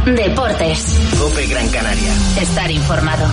Deportes. COPE Gran Canaria. Estar informado.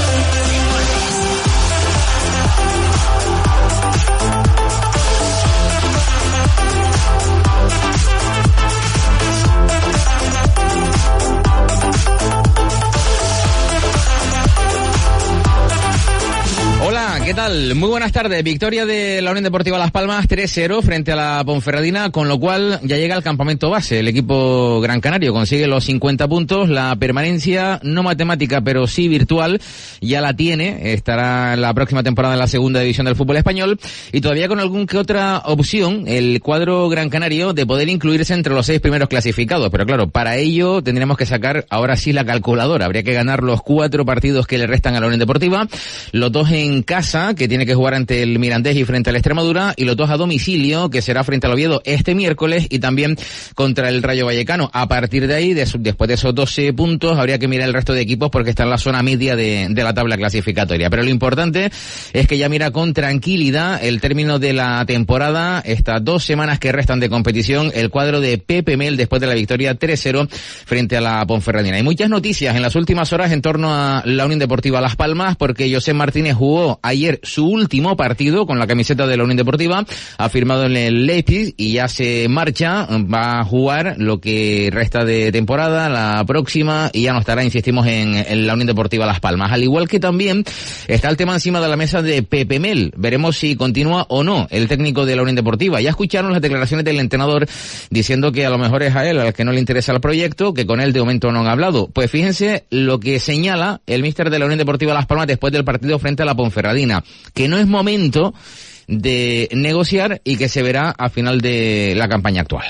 Hola, ¿qué tal? Muy buenas tardes. Victoria de la Unión Deportiva Las Palmas 3-0 frente a la Ponferradina, con lo cual ya llega al campamento base. El equipo gran canario consigue los 50 puntos. La permanencia, no matemática, pero sí virtual, ya la tiene. Estará en la próxima temporada en la segunda división del fútbol español. Y todavía con algún que otra opción, el cuadro gran canario de poder incluirse entre los 6 primeros clasificados. Pero claro, para ello tendremos que sacar ahora sí la calculadora. Habría que ganar los 4 partidos que le restan a la Unión Deportiva. Los 2 en casa, que tiene que jugar ante el Mirandés y frente al Extremadura, y los 2 a domicilio, que será frente al Oviedo este miércoles y también contra el Rayo Vallecano. A partir de ahí, después de esos 12 puntos, habría que mirar el resto de equipos porque está en la zona media de la tabla clasificatoria. Pero lo importante es que ya mira con tranquilidad el término de la temporada, estas 2 semanas que restan de competición, el cuadro de Pepe Mel después de la victoria 3-0 frente a la Ponferradina. Hay muchas noticias en las últimas horas en torno a la Unión Deportiva Las Palmas, porque José Martínez jugó ayer su último partido con la camiseta de la Unión Deportiva, ha firmado en el Leipzig y ya se marcha, va a jugar lo que resta de temporada, la próxima, y ya no estará, insistimos, en la Unión Deportiva Las Palmas. Al igual que también está el tema encima de la mesa de Pepe Mel. Veremos si continúa o no el técnico de la Unión Deportiva. Ya escucharon las declaraciones del entrenador diciendo que a lo mejor es a él al que no le interesa el proyecto, que con él de momento no han hablado. Pues fíjense lo que señala el míster de la Unión Deportiva Las Palmas después del partido frente a la Ponferradina, que no es momento de negociar y que se verá a final de la campaña actual.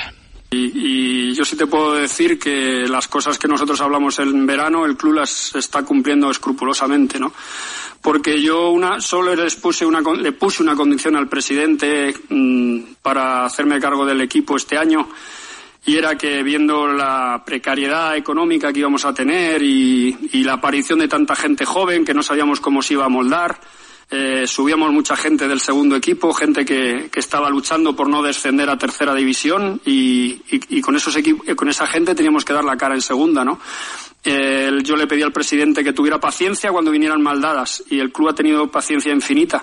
Y yo sí te puedo decir que las cosas que nosotros hablamos en verano, el club las está cumpliendo escrupulosamente, ¿no? Porque yo solo le puse una condición al presidente para hacerme cargo del equipo este año, y era que, viendo la precariedad económica que íbamos a tener y la aparición de tanta gente joven que no sabíamos cómo se iba a moldar, subíamos mucha gente del segundo equipo, gente que estaba luchando por no descender a tercera división, y con esa gente teníamos que dar la cara en segunda, ¿no? Yo le pedí al presidente que tuviera paciencia cuando vinieran mal dadas, y el club ha tenido paciencia infinita.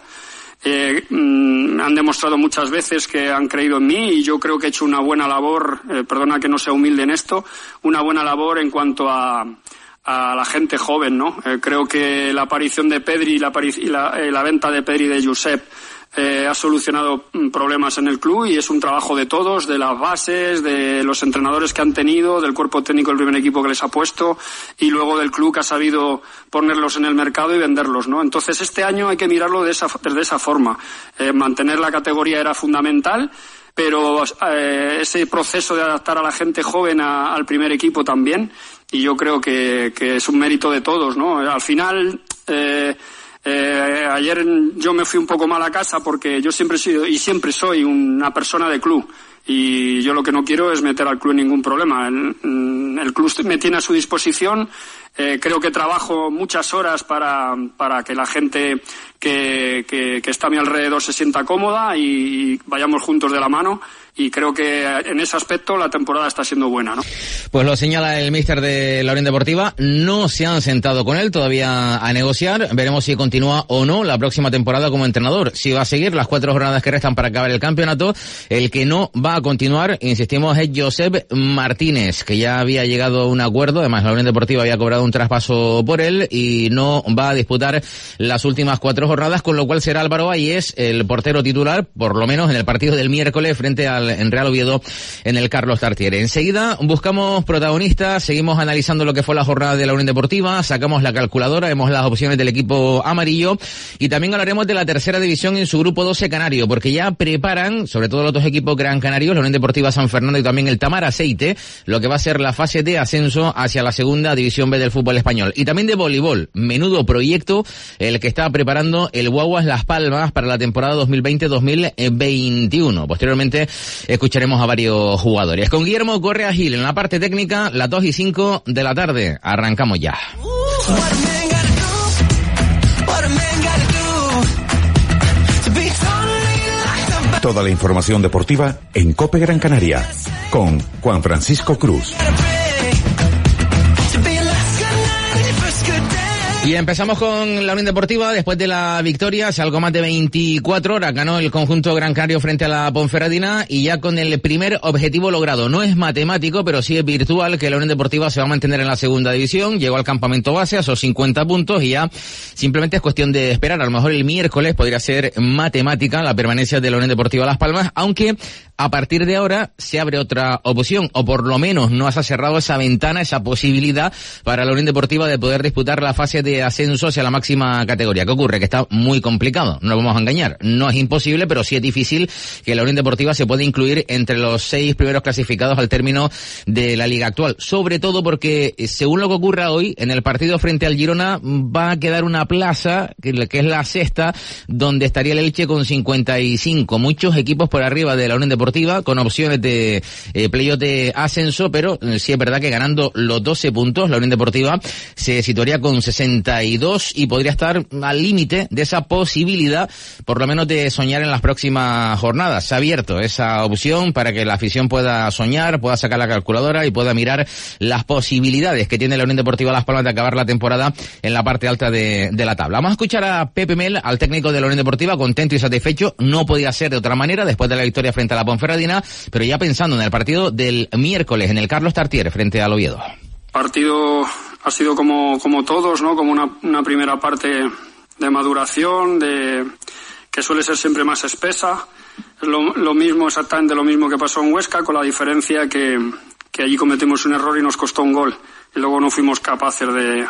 Han demostrado muchas veces que han creído en mí, y yo creo que he hecho una buena labor, perdona que no sea humilde en esto, una buena labor en cuanto a la gente joven, ¿no? Creo que la aparición de Pedri y la venta de Pedri y de Josep ha solucionado problemas en el club, y es un trabajo de todos, de las bases, de los entrenadores que han tenido, del cuerpo técnico del primer equipo que les ha puesto, y luego del club que ha sabido ponerlos en el mercado y venderlos, ¿no? Entonces este año hay que mirarlo desde esa forma. Mantener la categoría era fundamental, pero ese proceso de adaptar a la gente joven al primer equipo también, y yo creo que es un mérito de todos, ¿no? Al final, ayer yo me fui un poco mal a casa porque yo siempre he sido y siempre soy una persona de club, y yo lo que no quiero es meter al club en ningún problema. El club me tiene a su disposición. Creo que trabajo muchas horas para que la gente que está a mi alrededor se sienta cómoda y vayamos juntos de la mano, y creo que en ese aspecto la temporada está siendo buena, ¿no? Pues lo señala el míster de la Unión Deportiva. No se han sentado con él todavía a negociar. Veremos si continúa o no la próxima temporada como entrenador. Si va a seguir las 4 jornadas que restan para acabar el campeonato. El que no va a continuar, insistimos, es Josep Martínez, que ya había llegado a un acuerdo. Además, la Unión Deportiva había cobrado un traspaso por él y no va a disputar las últimas 4 jornadas, con lo cual será Álvaro Valles el portero titular, por lo menos en el partido del miércoles frente al Real Oviedo en el Carlos Tartiere. Enseguida buscamos protagonistas, seguimos analizando lo que fue la jornada de la Unión Deportiva, sacamos la calculadora, vemos las opciones del equipo amarillo, y también hablaremos de la tercera división en su grupo 12 canario, porque ya preparan, sobre todo los 2 equipos gran canarios, la Unión Deportiva San Fernando y también el Tamar Aceite, lo que va a ser la fase de ascenso hacia la segunda división B del fútbol español. Y también de voleibol, menudo proyecto el que está preparando el Guaguas Las Palmas para la temporada 2020-2021. Posteriormente escucharemos a varios jugadores. Con Guillermo Correa Gil en la parte técnica, las 2:05 de la tarde. Arrancamos ya. Toda la información deportiva en COPE Gran Canaria, con Juan Francisco Cruz. Y empezamos con la Unión Deportiva. Después de la victoria, hace algo más de 24 horas, ganó el conjunto Gran Canario frente a la Ponferradina y ya con el primer objetivo logrado. No es matemático, pero sí es virtual, que la Unión Deportiva se va a mantener en la segunda división. Llegó al campamento base a esos 50 puntos y ya simplemente es cuestión de esperar. A lo mejor el miércoles podría ser matemática la permanencia de la Unión Deportiva Las Palmas, aunque a partir de ahora se abre otra opción, o por lo menos no se ha cerrado esa ventana, esa posibilidad para la Unión Deportiva de poder disputar la fase de ascenso hacia la máxima categoría. ¿Qué ocurre? Que está muy complicado, no nos vamos a engañar. No es imposible, pero sí es difícil que la Unión Deportiva se pueda incluir entre los 6 primeros clasificados al término de la liga actual. Sobre todo porque, según lo que ocurra hoy, en el partido frente al Girona va a quedar una plaza, que es la sexta, donde estaría el Elche con 55. Muchos equipos por arriba de la Unión Deportiva con opciones de playoff de ascenso, pero sí es verdad que ganando los 12 puntos, la Unión Deportiva se situaría con 62 y podría estar al límite de esa posibilidad, por lo menos de soñar en las próximas jornadas. Se ha abierto esa opción para que la afición pueda soñar, pueda sacar la calculadora y pueda mirar las posibilidades que tiene la Unión Deportiva Las Palmas de acabar la temporada en la parte alta de la tabla. Vamos a escuchar a Pepe Mel, al técnico de la Unión Deportiva, contento y satisfecho. No podía ser de otra manera después de la victoria frente a la Ponferradina, pero ya pensando en el partido del miércoles en el Carlos Tartiere frente al Oviedo. Partido ha sido como todos, ¿no? Como una primera parte de maduración, que suele ser siempre más espesa. Es lo mismo, exactamente lo mismo que pasó en Huesca, con la diferencia que allí cometimos un error y nos costó un gol. Y luego no fuimos capaces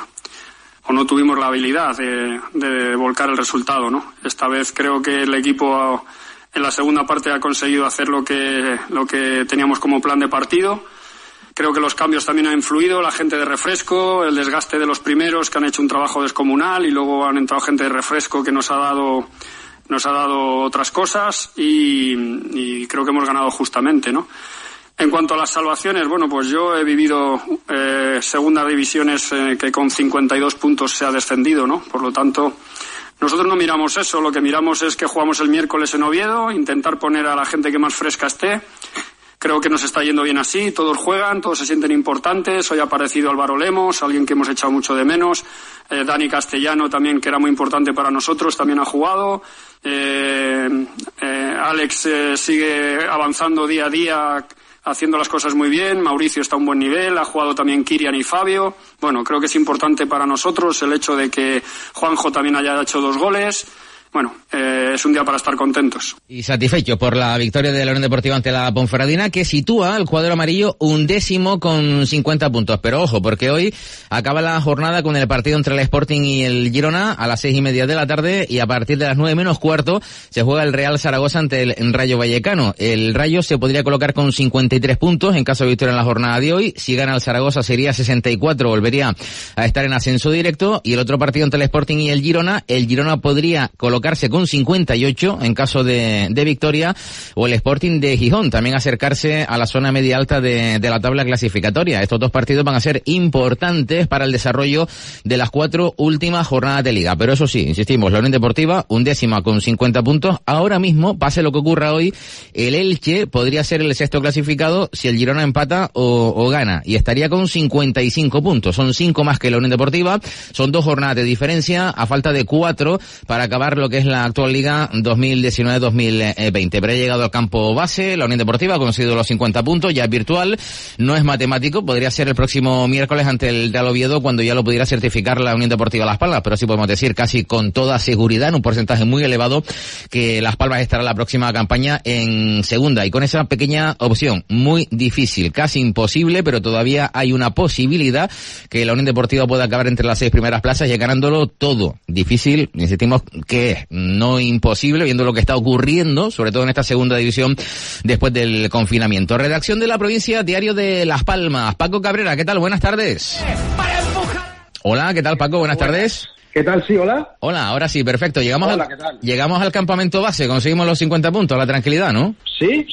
o no tuvimos la habilidad de volcar el resultado, ¿no? Esta vez creo que el equipo en la segunda parte ha conseguido hacer lo que teníamos como plan de partido. Creo que los cambios también han influido, la gente de refresco, el desgaste de los primeros que han hecho un trabajo descomunal y luego han entrado gente de refresco que nos ha dado otras cosas y creo que hemos ganado justamente, ¿no? En cuanto a las salvaciones, bueno, pues yo he vivido segundas divisiones que con 52 puntos se ha descendido, ¿no? Por lo tanto, nosotros no miramos eso, lo que miramos es que jugamos el miércoles en Oviedo, intentar poner a la gente que más fresca esté. Creo que nos está yendo bien así, todos juegan, todos se sienten importantes. Hoy ha aparecido Álvaro Lemos, alguien que hemos echado mucho de menos. Dani Castellano también, que era muy importante para nosotros, también ha jugado. Alex sigue avanzando día a día, haciendo las cosas muy bien. Mauricio está a un buen nivel, ha jugado también Kirian y Fabio. Bueno, creo que es importante para nosotros el hecho de que Juanjo también haya hecho 2 goles. Bueno, es un día para estar contentos. Y satisfecho por la victoria de la Unión Deportiva ante la Ponferradina, que sitúa al cuadro amarillo 11º con 50 puntos. Pero ojo, porque hoy acaba la jornada con el partido entre el Sporting y el Girona a las 6:30 de la tarde y a partir de las 9 menos cuarto se juega el Real Zaragoza ante el Rayo Vallecano. El Rayo se podría colocar con 53 puntos en caso de victoria en la jornada de hoy. Si gana el Zaragoza sería 64, volvería a estar en ascenso directo. Y el otro partido entre el Sporting y el Girona podría colocarse con 58 en caso de victoria, o el Sporting de Gijón también acercarse a la zona media alta de la tabla clasificatoria. Estos 2 partidos van a ser importantes para el desarrollo de las 4 últimas jornadas de liga. Pero eso sí, insistimos, la Unión Deportiva 11ª con 50 puntos. Ahora mismo, pase lo que ocurra hoy, el Elche podría ser el 6º clasificado si el Girona empata o gana, y estaría con 55 puntos. Son 5 más que la Unión Deportiva, son 2 jornadas de diferencia a falta de 4 para acabar lo que es la actual liga 2019-2020. Pero ha llegado al campo base, la Unión Deportiva ha conseguido los 50 puntos, ya es virtual, no es matemático, podría ser el próximo miércoles ante el Real Oviedo cuando ya lo pudiera certificar la Unión Deportiva Las Palmas, pero sí podemos decir casi con toda seguridad, en un porcentaje muy elevado, que Las Palmas estará la próxima campaña en segunda, y con esa pequeña opción, muy difícil, casi imposible, pero todavía hay una posibilidad que la Unión Deportiva pueda acabar entre las 6 primeras plazas y ganándolo todo. Difícil, insistimos, que es no imposible, viendo lo que está ocurriendo, sobre todo en esta segunda división después del confinamiento. Redacción de La Provincia, Diario de Las Palmas. Paco Cabrera, ¿qué tal? Buenas tardes. Hola, ¿qué tal, Paco? Buenas tardes. ¿Qué tal? Sí, hola. Hola, ahora sí, perfecto. Llegamos al campamento base, conseguimos los 50 puntos, la tranquilidad, ¿no? Sí,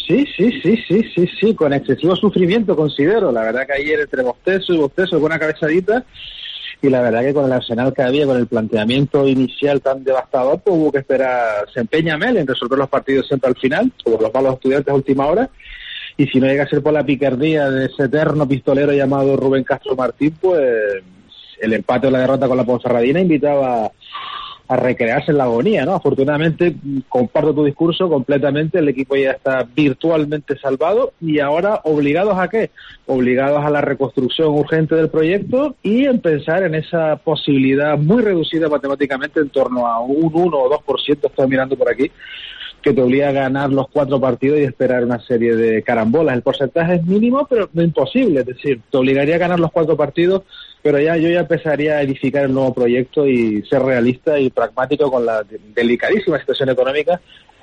con excesivo sufrimiento, considero. La verdad que ayer entre bostezo y bostezo, buena cabezadita. Y la verdad que con el arsenal que había, con el planteamiento inicial tan devastador, pues hubo que esperar. Se empeña Mel en resolver los partidos siempre al final, como los malos estudiantes a última hora. Y si no llega a ser por la picardía de ese eterno pistolero llamado Rubén Castro Martín, pues el empate o la derrota con la Ponferradina invitaba a recrearse en la agonía, ¿no? Afortunadamente, comparto tu discurso completamente, el equipo ya está virtualmente salvado y ahora ¿obligados a qué? Obligados a la reconstrucción urgente del proyecto y en pensar en esa posibilidad muy reducida matemáticamente en torno a un 1 o 2%, estoy mirando por aquí, que te obliga a ganar los 4 partidos y esperar una serie de carambolas. El porcentaje es mínimo, pero no imposible, es decir, te obligaría a ganar los 4 partidos, pero yo ya empezaría a edificar el nuevo proyecto y ser realista y pragmático con la delicadísima situación económica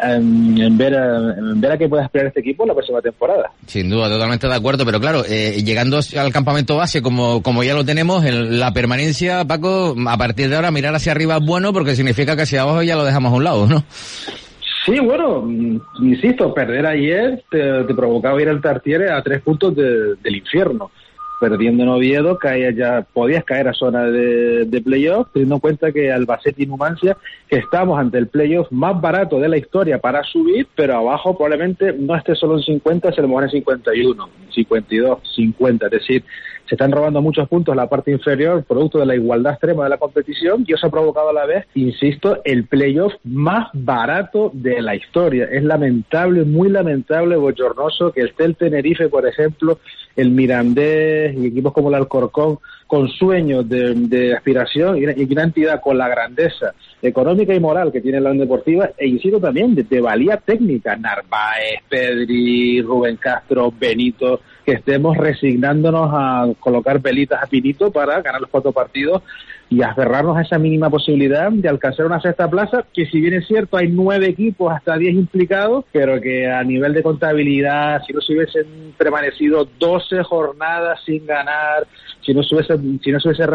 en ver a qué puede esperar este equipo la próxima temporada. Sin duda, totalmente de acuerdo, pero claro, llegando al campamento base, como ya lo tenemos, la permanencia, Paco, a partir de ahora mirar hacia arriba es bueno porque significa que hacia abajo ya lo dejamos a un lado, ¿no? Sí, bueno, insisto, perder ayer te provocaba ir al Tartiere a 3 puntos del infierno. Perdiendo en Oviedo, podías caer a zona de playoff, teniendo en cuenta que Albacete y Numancia, que estamos ante el playoff más barato de la historia para subir, pero abajo probablemente no esté solo en 50, sino a lo mejor en 51, 52, 50, es decir, se están robando muchos puntos en la parte inferior, producto de la igualdad extrema de la competición, y eso ha provocado a la vez, insisto, el playoff más barato de la historia. Es lamentable, muy lamentable, bochornoso que esté el Tenerife, por ejemplo, el Mirandés y equipos como el Alcorcón, con sueños de aspiración y una entidad con la grandeza económica y moral que tiene la Unión Deportiva, e insisto también de valía técnica, Narváez, Pedri, Rubén Castro, Benito, que estemos resignándonos a colocar velitas a Pinito para ganar los 4 partidos y aferrarnos a esa mínima posibilidad de alcanzar una 6ª plaza, que si bien es cierto hay 9 equipos, hasta 10 implicados, pero que a nivel de contabilidad, si no se hubiesen permanecido 12 jornadas sin ganar, si se hubiese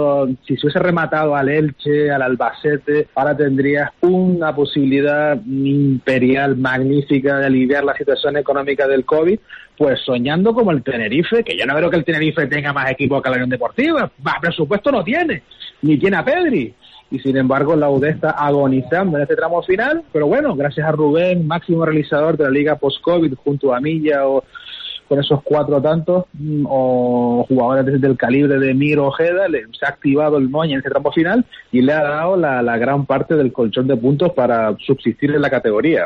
rematado al Elche, al Albacete, ahora tendrías una posibilidad imperial magnífica de aliviar la situación económica del COVID, pues soñando como el Tenerife, que yo no creo que el Tenerife tenga más equipo que la Unión Deportiva, más presupuesto no tiene, ni tiene a Pedri, y sin embargo la UD está agonizando en este tramo final, pero bueno, gracias a Rubén, máximo realizador de la Liga Post-COVID, junto a Milla o con esos 4 tantos, o jugadores del calibre de Miro Ojeda, se ha activado el moño en este tramo final y le ha dado la gran parte del colchón de puntos para subsistir en la categoría.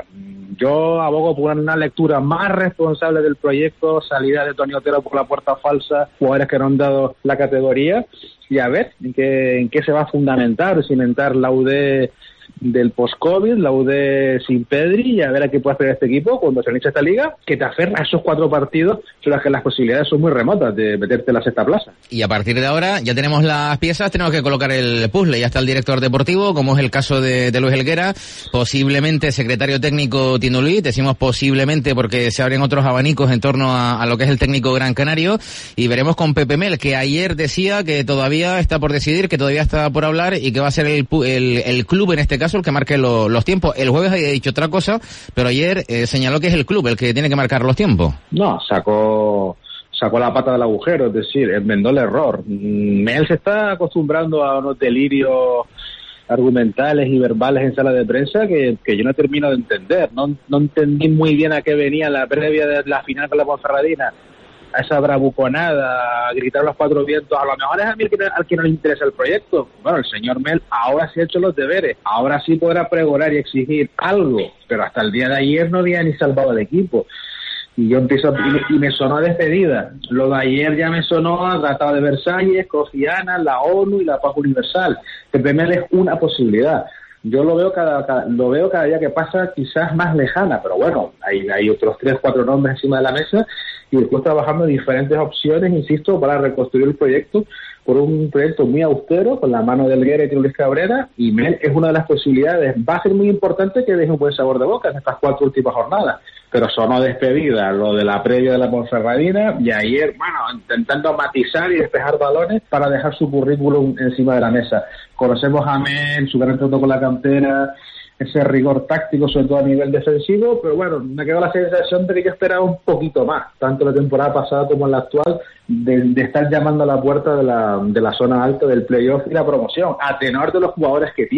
Yo abogo por una lectura más responsable del proyecto, salida de Toni Otero por la puerta falsa, jugadores que no han dado la categoría, y a ver en qué se va a fundamentar, cimentar la UD del post-COVID, la UD sin Pedri, y a ver a qué puede esperar este equipo cuando se inicie esta liga, que te aferra a esos 4 partidos, son las que las posibilidades son muy remotas de meterte en la 6ª plaza. Y a partir de ahora ya tenemos las piezas, tenemos que colocar el puzzle, ya está el director deportivo, como es el caso de Luis Helguera, posiblemente secretario técnico Tino Luis, decimos posiblemente porque se abren otros abanicos en torno a lo que es el técnico Gran Canario, y veremos con Pepe Mel, que ayer decía que todavía está por decidir, que todavía está por hablar y que va a ser el club en este caso el que marque los tiempos. El jueves había dicho otra cosa, pero ayer señaló que es el club el que tiene que marcar los tiempos. No, sacó la pata del agujero, es decir, enmendó el error. Mel se está acostumbrando a unos delirios argumentales y verbales en sala de prensa que yo no termino de entender. No entendí muy bien a qué venía la previa de la final con la Ponferradina, a esa bravuconada, a gritar los 4 vientos. A lo mejor es a mí al que no le interesa el proyecto. Bueno, el señor Mel ahora sí ha hecho los deberes, ahora sí podrá pregonar y exigir algo, pero hasta el día de ayer no había ni salvado al equipo. Y yo y me sonó a despedida. Lo de ayer ya me sonó a Tratado de Versalles, Kofi Annan, la ONU y la paz universal. Pepe Mel es una posibilidad. Yo lo veo cada día que pasa quizás más lejana, pero bueno, hay otros 3-4 nombres encima de la mesa y después trabajando en diferentes opciones, insisto, para reconstruir el proyecto, por un proyecto muy austero, con la mano de Helguera y Luis Cabrera, y Mel es una de las posibilidades. Va a ser muy importante que deje un buen sabor de boca en estas 4 últimas jornadas, pero sonó despedida lo de la previa de la Ponferradina, y ayer, bueno, intentando matizar y despejar balones para dejar su currículum encima de la mesa. Conocemos a Mel, su gran trato con la cantera, ese rigor táctico, sobre todo a nivel defensivo, pero bueno, me quedó la sensación de que yo esperaba un poquito más, tanto la temporada pasada como en la actual, de estar llamando a la puerta de la zona alta del playoff y la promoción, a tenor de los jugadores que tiene.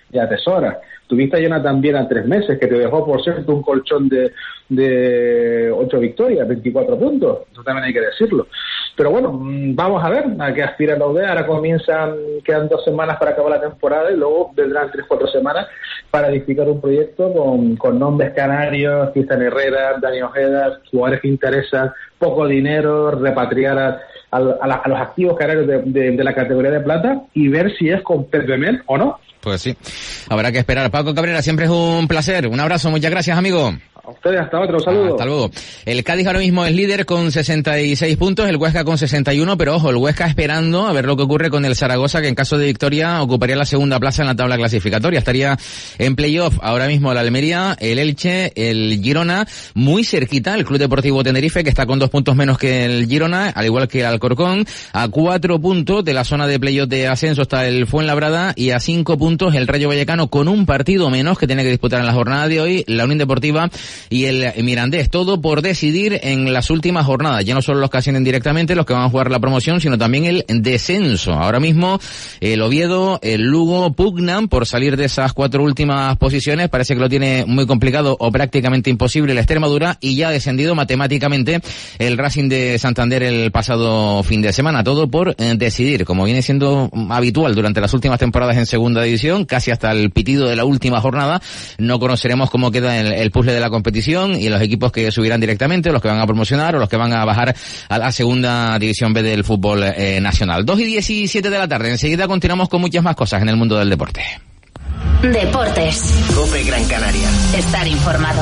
y atesora. Tuviste a Jonathan Viera 3 meses, que te dejó, por cierto, un colchón de 8 victorias, 24 puntos. Eso también hay que decirlo. Pero bueno, vamos a ver a qué aspira la UD. Ahora quedan 2 semanas para acabar la temporada y luego vendrán 3-4 semanas para edificar un proyecto con nombres canarios, Cristian Herrera, Dani Ojeda, jugadores que interesan, poco dinero, repatriar a los activos canarios de la categoría de plata y ver si es con Pedremel o no. Pues sí, habrá que esperar. Paco Cabrera, siempre es un placer. Un abrazo, muchas gracias, amigo. A ustedes, hasta otro, saludos. Hasta luego. El Cádiz ahora mismo es líder con 66 puntos, el Huesca con 61, pero ojo, el Huesca esperando a ver lo que ocurre con el Zaragoza, que en caso de victoria ocuparía la segunda plaza en la tabla clasificatoria. Estaría en playoff ahora mismo el Almería, el Elche, el Girona, muy cerquita el Club Deportivo Tenerife, que está con 2 puntos menos que el Girona, al igual que el Alcorcón. A 4 puntos de la zona de playoff de ascenso está el Fuenlabrada y a 5 puntos el Rayo Vallecano, con un partido menos que tiene que disputar en la jornada de hoy, la Unión Deportiva y el Mirandés. Todo por decidir en las últimas jornadas. Ya no solo los que ascienden directamente, los que van a jugar la promoción, sino también el descenso. Ahora mismo el Oviedo, el Lugo pugnan por salir de esas 4 últimas posiciones. Parece que lo tiene muy complicado o prácticamente imposible la Extremadura, y ya ha descendido matemáticamente el Racing de Santander el pasado fin de semana. Todo por decidir, como viene siendo habitual durante las últimas temporadas en segunda división, casi hasta el pitido de la última jornada. No conoceremos cómo queda el puzzle de la competición y los equipos que subirán directamente, los que van a promocionar o los que van a bajar a la segunda división B del fútbol nacional. 2:17 de la tarde. Enseguida continuamos con muchas más cosas en el mundo del deporte. Deportes. COPE Gran Canaria. Estar informado.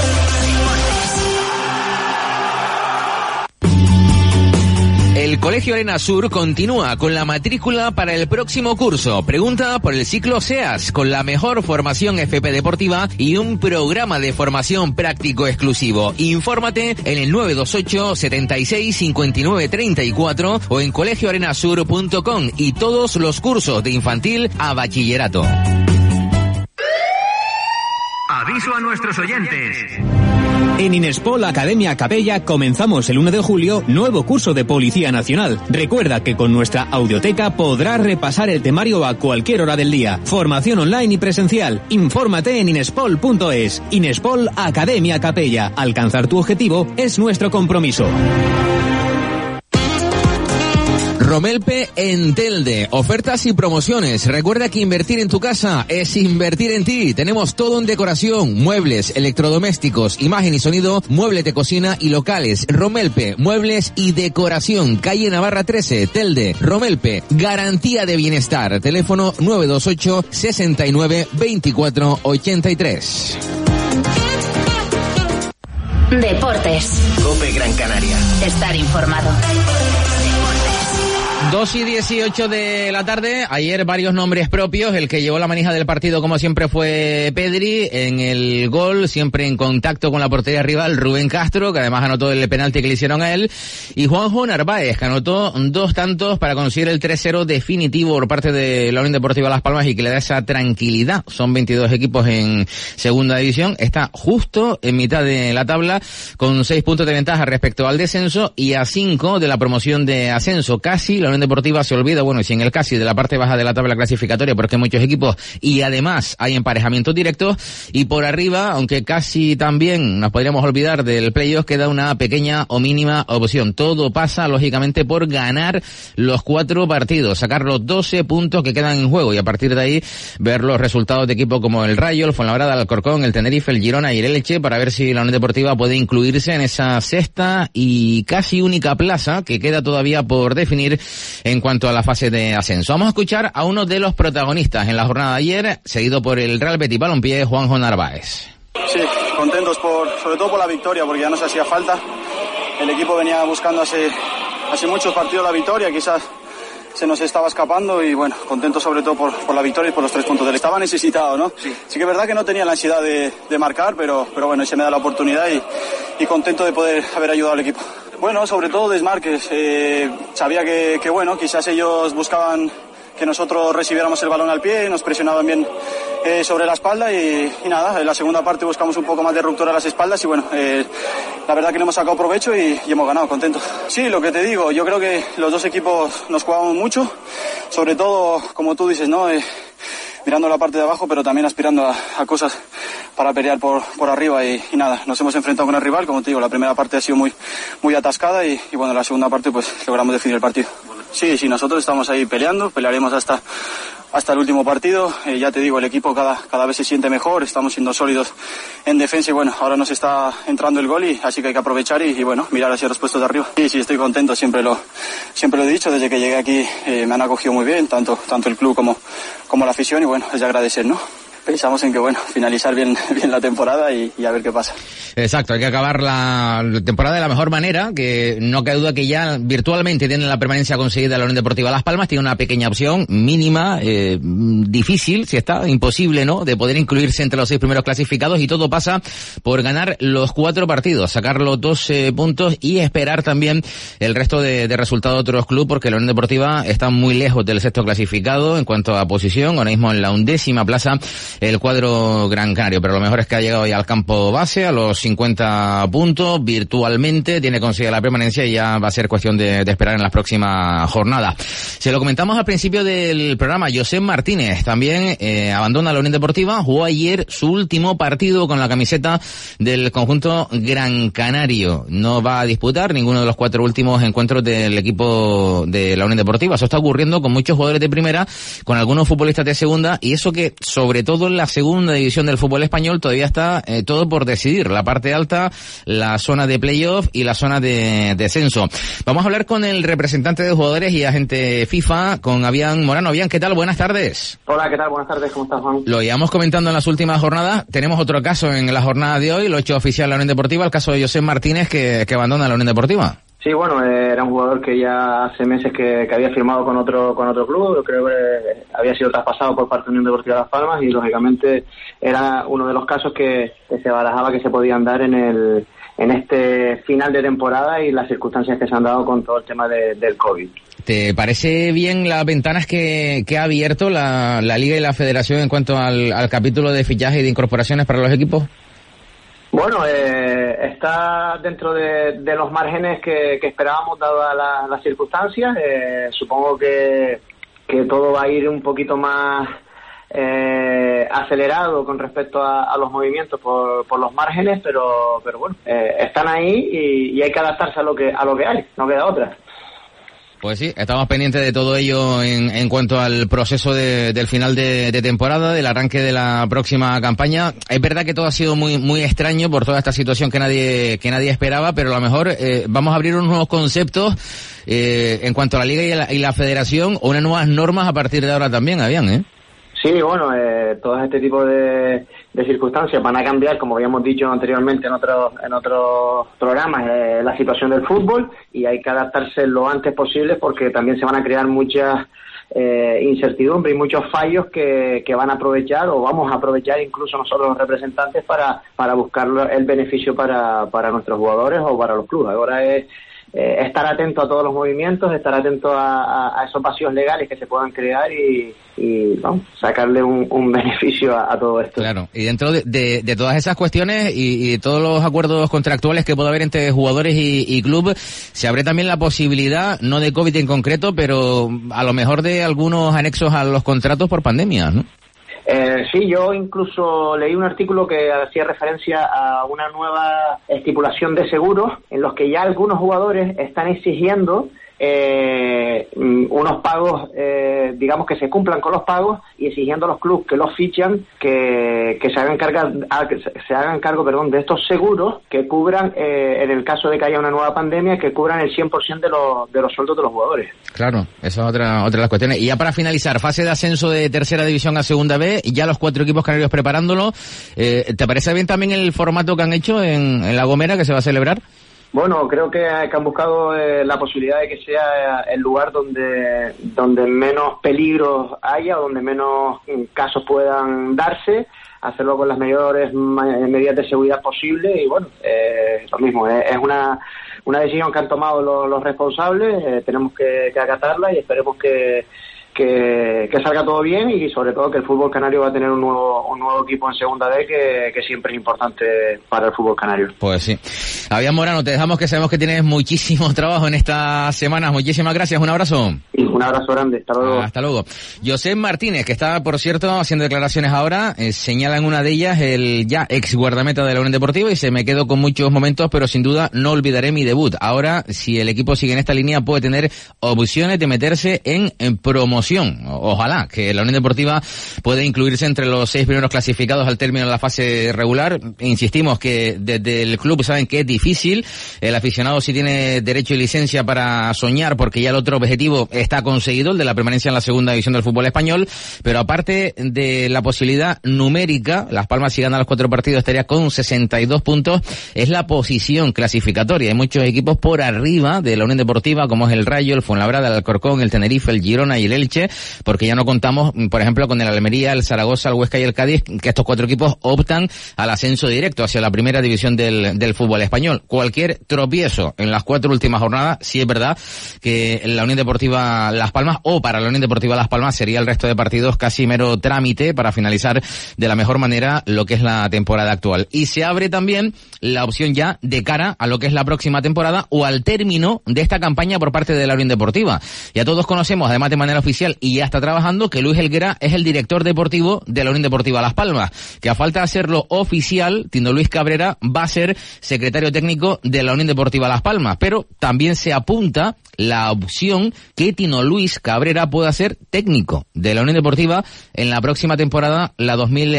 El Colegio Arena Sur continúa con la matrícula para el próximo curso. Pregunta por el ciclo SEAS, con la mejor formación FP deportiva y un programa de formación práctico exclusivo. Infórmate en el 928 76 59 34 o en colegioarenasur.com y todos los cursos de infantil a bachillerato. Aviso a nuestros oyentes. En Inespol Academia Capella comenzamos el 1 de julio nuevo curso de Policía Nacional. Recuerda que con nuestra audioteca podrás repasar el temario a cualquier hora del día. Formación online y presencial. Infórmate en inespol.es. Inespol Academia Capella. Alcanzar tu objetivo es nuestro compromiso. Romelpe en Telde. Ofertas y promociones. Recuerda que invertir en tu casa es invertir en ti. Tenemos todo en decoración, muebles, electrodomésticos, imagen y sonido, muebles de cocina y locales. Romelpe, muebles y decoración. Calle Navarra 13, Telde. Romelpe, garantía de bienestar. Teléfono 928 69 24 83. Deportes. COPE Gran Canaria. Estar informado. 2:18 de la tarde. Ayer varios nombres propios. El que llevó la manija del partido, como siempre, fue Pedri. En el gol, siempre en contacto con la portería rival, Rubén Castro, que además anotó el penalti que le hicieron a él. Y Juanjo Narváez, que anotó 2 tantos para conseguir el 3-0 definitivo por parte de la Unión Deportiva Las Palmas y que le da esa tranquilidad. Son 22 equipos en segunda división. Está justo en mitad de la tabla con 6 puntos de ventaja respecto al descenso y a 5 de la promoción de ascenso. Casi la Unión Deportiva se olvida, bueno, y si en el casi de la parte baja de la tabla clasificatoria, porque hay muchos equipos y además hay emparejamientos directos, y por arriba, aunque casi también nos podríamos olvidar del playoff, queda una pequeña o mínima opción. Todo pasa, lógicamente, por ganar los 4 partidos, sacar los 12 puntos que quedan en juego y a partir de ahí ver los resultados de equipos como el Rayo, el Fuenlabrada, el Alcorcón, el Tenerife, el Girona y el Elche, para ver si la Unión Deportiva puede incluirse en esa sexta y casi única plaza que queda todavía por definir en cuanto a la fase de ascenso. Vamos a escuchar a uno de los protagonistas en la jornada de ayer, seguido por el Real Betis Balompié, Juanjo Narváez. Sí, contentos sobre todo por la victoria, porque ya nos hacía falta. El equipo venía buscando hace muchos partidos la victoria, quizás se nos estaba escapando y bueno, contento sobre todo por la victoria y por los 3 puntos. Estaba necesitado, ¿no? Sí que es verdad que no tenía la ansiedad de marcar, pero bueno, se me da la oportunidad y contento de poder haber ayudado al equipo. Bueno, sobre todo desmarques. Sabía que bueno, quizás ellos buscaban que nosotros recibiéramos el balón al pie y nos presionaban bien sobre la espalda y nada, en la segunda parte buscamos un poco más de ruptura a las espaldas y bueno, la verdad que le hemos sacado provecho y hemos ganado, contentos. Sí, lo que te digo, yo creo que los dos equipos nos jugamos mucho, sobre todo, como tú dices, ¿no? mirando la parte de abajo, pero también aspirando a cosas para pelear por arriba y nada, nos hemos enfrentado con el rival, como te digo, la primera parte ha sido muy atascada y bueno, la segunda parte pues logramos definir el partido. Sí, nosotros estamos ahí pelearemos hasta el último partido. Ya te digo, el equipo cada vez se siente mejor, estamos siendo sólidos en defensa y bueno, ahora nos está entrando el gol y así que hay que aprovechar y bueno, mirar hacia los puestos de arriba. Sí, estoy contento, siempre lo he dicho, desde que llegué aquí me han acogido muy bien, tanto el club como la afición y bueno, es de agradecer, ¿no? Pensamos en que, bueno, finalizar bien la temporada y a ver qué pasa. Exacto, hay que acabar la temporada de la mejor manera, que no cabe duda que ya virtualmente tiene la permanencia conseguida la Unión Deportiva Las Palmas, tiene una pequeña opción mínima, difícil, si está, imposible, ¿no?, de poder incluirse entre los 6 primeros clasificados y todo pasa por ganar los 4 partidos, sacar los 12 puntos y esperar también el resto de resultados de otros clubes, porque la Unión Deportiva está muy lejos del 6º clasificado en cuanto a posición, ahora mismo en la 11ª plaza el cuadro Gran Canario, pero lo mejor es que ha llegado ya al campo base, a los 50 puntos, virtualmente, tiene conseguida la permanencia y ya va a ser cuestión de esperar en las próximas jornadas. Se lo comentamos al principio del programa, Josep Martínez también abandona la Unión Deportiva, jugó ayer su último partido con la camiseta del conjunto Gran Canario, no va a disputar ninguno de los 4 últimos encuentros del equipo de la Unión Deportiva. Eso está ocurriendo con muchos jugadores de primera, con algunos futbolistas de segunda, y eso que sobre todo en la segunda división del fútbol español todavía está todo por decidir, la parte alta, la zona de playoff y la zona de descenso. Vamos a hablar con el representante de jugadores y agente FIFA, con Avian Morano. Avian, ¿qué tal? Buenas tardes. Hola, ¿qué tal? Buenas tardes, ¿cómo estás, Juan? Lo íbamos comentando en las últimas jornadas, tenemos otro caso en la jornada de hoy, lo ha hecho oficial la Unión Deportiva, el caso de Josep Martínez que abandona la Unión Deportiva. Sí, bueno, era un jugador que ya hace meses que había firmado con otro club, creo que había sido traspasado por parte de Unión Deportiva Las Palmas y lógicamente era uno de los casos que se barajaba que se podían dar en este final de temporada y las circunstancias que se han dado con todo el tema del COVID. ¿Te parece bien las ventanas que ha abierto la Liga y la Federación en cuanto al capítulo de fichaje y de incorporaciones para los equipos? Bueno, está dentro de los márgenes que esperábamos dadas las circunstancias. Supongo que todo va a ir un poquito más acelerado con respecto a los movimientos por los márgenes, pero bueno, están ahí y hay que adaptarse a lo que hay, no queda otra. Pues sí, estamos pendientes de todo ello en cuanto al proceso del final de temporada, del arranque de la próxima campaña. Es verdad que todo ha sido muy muy extraño por toda esta situación que nadie esperaba, pero a lo mejor vamos a abrir unos nuevos conceptos en cuanto a la Liga y la Federación, o unas nuevas normas a partir de ahora también, Avian, Sí, bueno, todo este tipo de circunstancias van a cambiar, como habíamos dicho anteriormente en otros programas, la situación del fútbol, y hay que adaptarse lo antes posible porque también se van a crear muchas incertidumbres y muchos fallos que van a aprovechar, o vamos a aprovechar incluso nosotros los representantes para buscar el beneficio para nuestros jugadores o para los clubes. Ahora es estar atento a todos los movimientos, estar atento a esos vacíos legales que se puedan crear y vamos, sacarle un beneficio a todo esto. Claro, y dentro de todas esas cuestiones y de todos los acuerdos contractuales que puede haber entre jugadores y club, se abre también la posibilidad, no de COVID en concreto, pero a lo mejor de algunos anexos a los contratos por pandemia, ¿no? Sí, yo incluso leí un artículo que hacía referencia a una nueva estipulación de seguros en los que ya algunos jugadores están exigiendo unos pagos, digamos que se cumplan con los pagos, y exigiendo a los clubes que los fichan que se hagan cargo de estos seguros que cubran, en el caso de que haya una nueva pandemia, que cubran el 100% de los sueldos de los jugadores. Claro, esa es otra de las cuestiones. Y ya para finalizar, fase de ascenso de tercera división a segunda B, ya los 4 equipos canarios preparándolo. ¿Te parece bien también el formato que han hecho en La Gomera, que se va a celebrar? Bueno, creo que han buscado la posibilidad de que sea el lugar donde menos peligros haya, donde menos casos puedan darse, hacerlo con las mayores medidas de seguridad posible, y bueno, lo mismo, es una decisión que han tomado los responsables, tenemos que acatarla y esperemos que salga todo bien, y sobre todo que el fútbol canario va a tener un nuevo equipo en segunda D que siempre es importante para el fútbol canario. Pues sí. Avian Morano, te dejamos, que sabemos que tienes muchísimo trabajo en estas semanas. Muchísimas gracias, un abrazo. Un abrazo grande, hasta luego. Hasta luego. José Martínez, que está, por cierto, haciendo declaraciones ahora, señala en una de ellas el ya ex guardameta de la Unión Deportiva, y se me quedó con muchos momentos, pero sin duda no olvidaré mi debut. Ahora, si el equipo sigue en esta línea, puede tener opciones de meterse en promoción. Ojalá que la Unión Deportiva pueda incluirse entre los 6 primeros clasificados al término de la fase regular. Insistimos que desde el club saben que es difícil. El aficionado sí tiene derecho y licencia para soñar, porque ya el otro objetivo está conseguido, el de la permanencia en la segunda división del fútbol español, pero aparte de la posibilidad numérica, Las Palmas, si gana los 4 partidos, estaría con 62 puntos, es la posición clasificatoria. Hay muchos equipos por arriba de la Unión Deportiva, como es el Rayo, el Fuenlabrada, el Alcorcón, el Tenerife, el Girona y el Elche, porque ya no contamos, por ejemplo, con el Almería, el Zaragoza, el Huesca y el Cádiz, que estos 4 equipos optan al ascenso directo hacia la primera división del fútbol español. Cualquier tropiezo en las 4 últimas jornadas, sí es verdad que la Unión Deportiva Las Palmas, o para la Unión Deportiva Las Palmas, sería el resto de partidos casi mero trámite para finalizar de la mejor manera lo que es la temporada actual. Y se abre también la opción ya de cara a lo que es la próxima temporada o al término de esta campaña por parte de la Unión Deportiva. Ya todos conocemos, además de manera oficial, y ya está trabajando, que Luis Helguera es el director deportivo de la Unión Deportiva Las Palmas, que a falta de hacerlo oficial, Tino Luis Cabrera va a ser secretario técnico de la Unión Deportiva Las Palmas, pero también se apunta la opción que Tino Luis Cabrera pueda ser técnico de la Unión Deportiva en la próxima temporada, la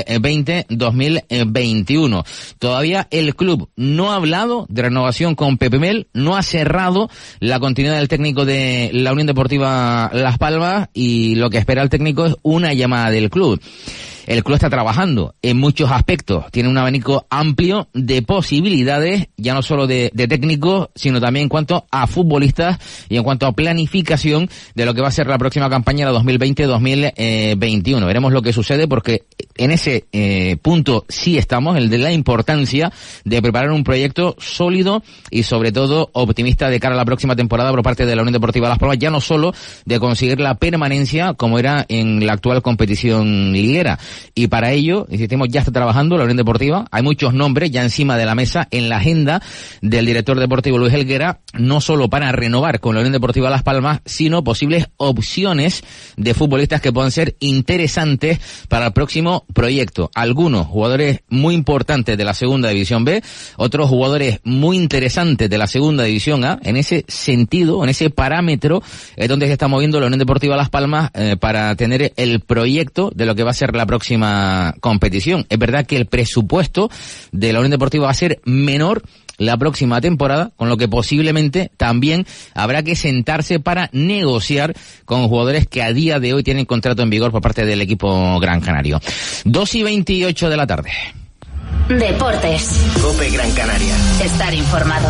2020-2021. Todavía el club no ha hablado de renovación con Pepe Mel, no ha cerrado la continuidad del técnico de la Unión Deportiva Las Palmas, y lo que espera el técnico es una llamada del club. El club está trabajando en muchos aspectos, tiene un abanico amplio de posibilidades, ya no solo de técnicos, sino también en cuanto a futbolistas y en cuanto a planificación de lo que va a ser la próxima campaña, la 2020-2021. Veremos lo que sucede, porque en ese punto sí estamos, el de la importancia de preparar un proyecto sólido y sobre todo optimista de cara a la próxima temporada por parte de la Unión Deportiva Las Palmas, ya no solo de conseguir la permanencia como era en la actual competición liguera. Y para ello, insistimos, ya está trabajando la Unión Deportiva. Hay muchos nombres ya encima de la mesa en la agenda del director deportivo Luis Helguera, no solo para renovar con la Unión Deportiva Las Palmas, sino posibles opciones de futbolistas que puedan ser interesantes para el próximo proyecto. Algunos jugadores muy importantes de la segunda división B, otros jugadores muy interesantes de la segunda división A. En ese sentido, en ese parámetro, es donde se está moviendo la Unión Deportiva Las Palmas para tener el proyecto de lo que va a ser la próxima competición. Es verdad que el presupuesto de la Unión Deportiva va a ser menor la próxima temporada, con lo que posiblemente también habrá que sentarse para negociar con jugadores que a día de hoy tienen contrato en vigor por parte del equipo Gran Canario. 2:28 de la tarde. Deportes. COPE Gran Canaria. Estar informado.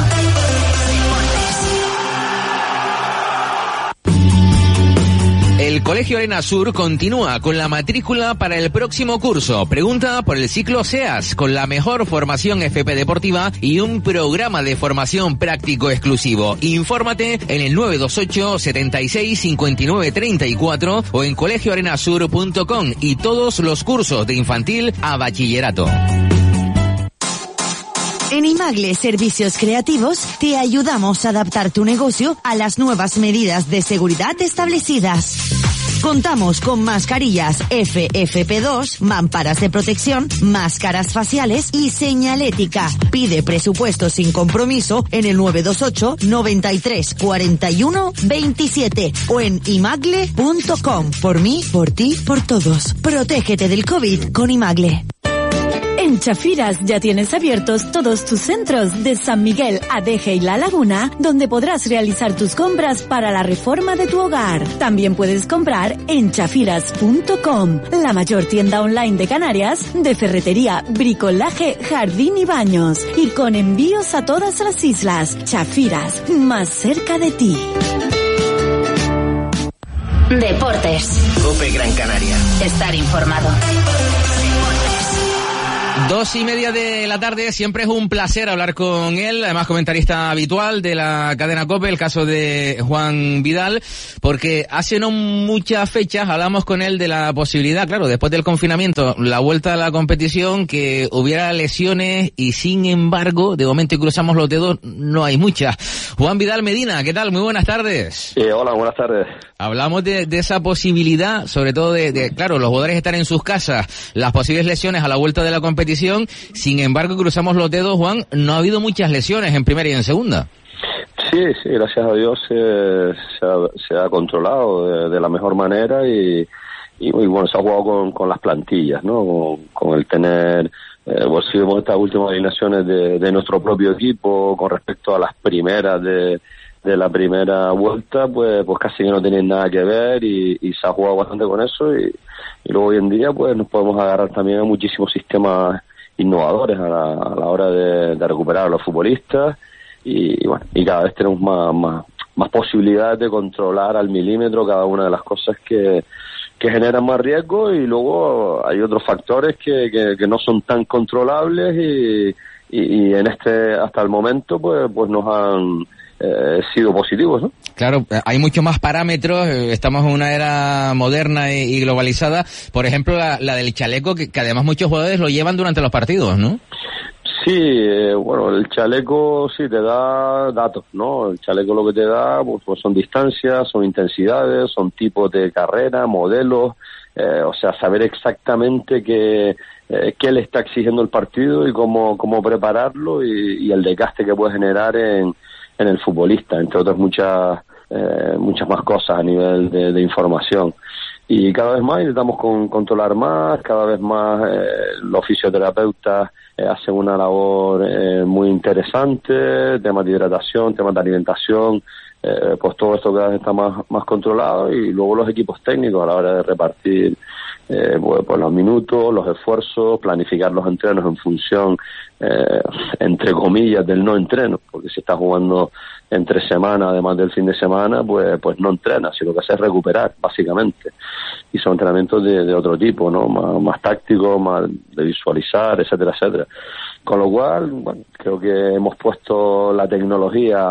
El Colegio Arena Sur continúa con la matrícula para el próximo curso. Pregunta por el ciclo SEAS, con la mejor formación FP deportiva y un programa de formación práctico exclusivo. Infórmate en el 928 76 59 34 o en colegioarenasur.com, y todos los cursos de infantil a bachillerato. En Imagle Servicios Creativos te ayudamos a adaptar tu negocio a las nuevas medidas de seguridad establecidas. Contamos con mascarillas FFP2, mamparas de protección, máscaras faciales y señalética. Pide presupuesto sin compromiso en el 928 93 41 27 o en imagle.com. Por mí, por ti, por todos. Protégete del COVID con Imagle. En Chafiras ya tienes abiertos todos tus centros de San Miguel, Adeje y La Laguna, donde podrás realizar tus compras para la reforma de tu hogar. También puedes comprar en chafiras.com, la mayor tienda online de Canarias de ferretería, bricolaje, jardín y baños, y con envíos a todas las islas. Chafiras, más cerca de ti. Deportes. COPE Gran Canaria. Estar informado. 2:30 de la tarde, siempre es un placer hablar con él, además comentarista habitual de la cadena COPE, el caso de Juan Vidal, porque hace no muchas fechas hablamos con él de la posibilidad, claro, después del confinamiento, la vuelta a la competición, que hubiera lesiones, y sin embargo, de momento, y cruzamos los dedos, no hay muchas. Juan Vidal Medina, ¿qué tal? Muy buenas tardes. Hola, buenas tardes. Hablamos de esa posibilidad, sobre todo claro, los jugadores están en sus casas, las posibles lesiones a la vuelta de la competición. Sin embargo, cruzamos los dedos, Juan, no ha habido muchas lesiones en primera y en segunda. Sí, gracias a Dios se ha controlado de la mejor manera y bueno, se ha jugado con las plantillas, ¿no? Con el tener, pues si vemos estas últimas alineaciones de nuestro propio equipo con respecto a las primeras de la primera vuelta, pues casi que no tienen nada que ver y se ha jugado bastante con eso y luego hoy en día pues nos podemos agarrar también a muchísimos sistemas innovadores a la hora de recuperar a los futbolistas y bueno, y cada vez tenemos más posibilidades de controlar al milímetro cada una de las cosas que generan más riesgo y luego hay otros factores que no son tan controlables y en hasta el momento pues nos han sido positivos, ¿no? Claro, hay muchos más parámetros, estamos en una era moderna y globalizada, por ejemplo la del chaleco que además muchos jugadores lo llevan durante los partidos, ¿no? Sí, bueno, el chaleco sí te da datos, ¿no? El chaleco lo que te da pues son distancias, son intensidades, son tipos de carrera, modelos, o sea, saber exactamente qué le está exigiendo el partido y cómo prepararlo y el desgaste que puede generar en el futbolista, entre otras muchas más cosas a nivel de información. Y cada vez más intentamos controlar más, cada vez más los fisioterapeutas hacen una labor muy interesante, temas de hidratación, temas de alimentación, pues todo esto cada vez está más controlado y luego los equipos técnicos a la hora de repartir pues los minutos, los esfuerzos, planificar los entrenos en función, entre comillas, del no entreno, porque si estás jugando entre semana, además del fin de semana, pues no entrenas, sino que haces es recuperar, básicamente. Y son entrenamientos de otro tipo, ¿no? Más tácticos, más de visualizar, etcétera, etcétera. Con lo cual, bueno, creo que hemos puesto la tecnología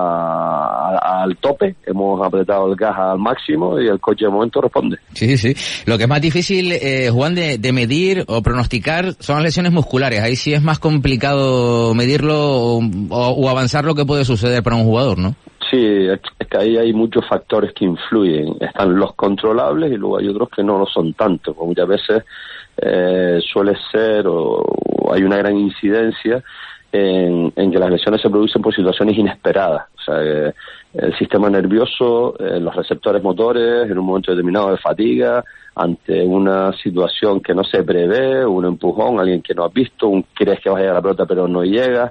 al tope, hemos apretado el gas al máximo y el coche de momento responde. Sí. Lo que es más difícil, Juan, de medir o pronosticar son las lesiones musculares. Ahí sí es más complicado medirlo o avanzar lo que puede suceder para un jugador, ¿no? Sí, es que ahí hay muchos factores que influyen. Están los controlables y luego hay otros que no lo son tanto. Porque muchas veces suele ser o hay una gran incidencia en que las lesiones se producen por situaciones inesperadas. O sea, el sistema nervioso, los receptores motores, en un momento determinado de fatiga, ante una situación que no se prevé, un empujón, alguien que no has visto, crees que va a llegar a la pelota pero no llega.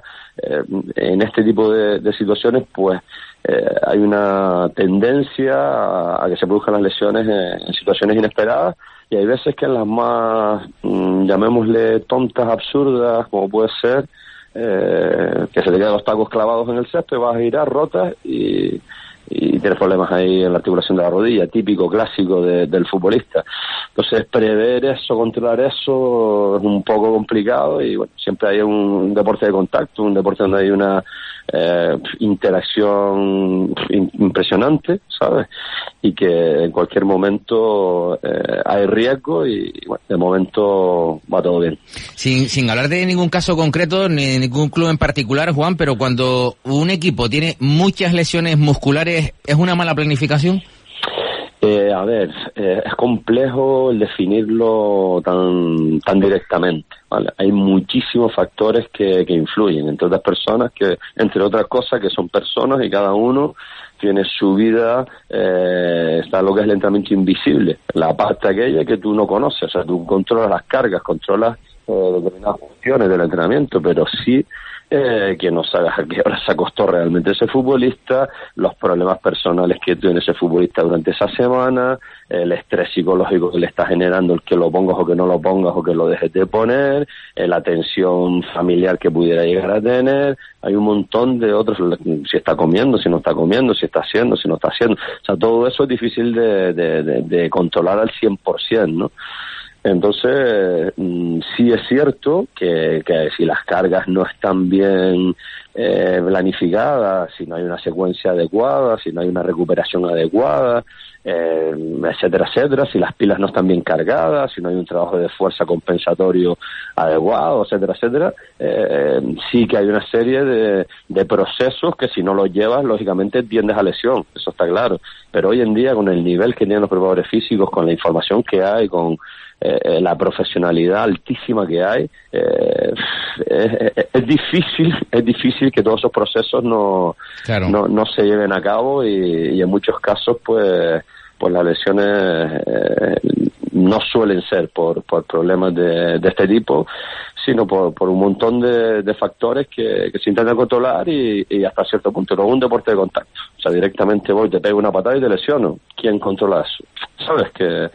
En este tipo de situaciones, pues hay una tendencia a que se produzcan las lesiones en situaciones inesperadas y hay veces que en las más, llamémosle tontas, absurdas, como puede ser, que se te quedan los tacos clavados en el césped, vas a girar, rotas y tienes problemas ahí en la articulación de la rodilla, típico, clásico del futbolista. Entonces, prever eso, controlar eso es un poco complicado y bueno, siempre hay un deporte de contacto, un deporte donde hay una interacción impresionante, ¿sabes? Y que en cualquier momento hay riesgo y bueno, de momento va todo bien. Sin hablar de ningún caso concreto ni de ningún club en particular, Juan, pero cuando un equipo tiene muchas lesiones musculares, ¿es una mala planificación? A ver, es complejo el definirlo tan directamente, ¿vale? Hay muchísimos factores que influyen, entre otras cosas que son personas y cada uno tiene su vida, está lo que es el entrenamiento invisible, la parte aquella que tú no conoces, o sea, tú controlas las cargas, controlas determinadas funciones del entrenamiento, pero sí que no sabes a qué hora se acostó realmente ese futbolista, los problemas personales que tiene ese futbolista durante esa semana, el estrés psicológico que le está generando el que lo pongas o que no lo pongas o que lo dejes de poner, la tensión familiar que pudiera llegar a tener, hay un montón de otros, si está comiendo, si no está comiendo, si está haciendo, si no está haciendo, o sea, todo eso es difícil de controlar al 100%, ¿no? Entonces, sí es cierto que si las cargas no están bien planificadas, si no hay una secuencia adecuada, si no hay una recuperación adecuada, etcétera, etcétera, si las pilas no están bien cargadas, si no hay un trabajo de fuerza compensatorio adecuado, etcétera, etcétera, sí que hay una serie de procesos que si no los llevas, lógicamente tiendes a lesión, eso está claro. Pero hoy en día, con el nivel que tienen los preparadores físicos, con la información que hay, con la profesionalidad altísima que hay, es difícil que todos esos procesos no se lleven a cabo y en muchos casos pues las lesiones no suelen ser por problemas de este tipo, sino por un montón de factores que se intentan controlar y hasta cierto punto. No es un deporte de contacto, o sea, directamente voy, te pego una patada y te lesiono. ¿Quién controla eso? Sabes que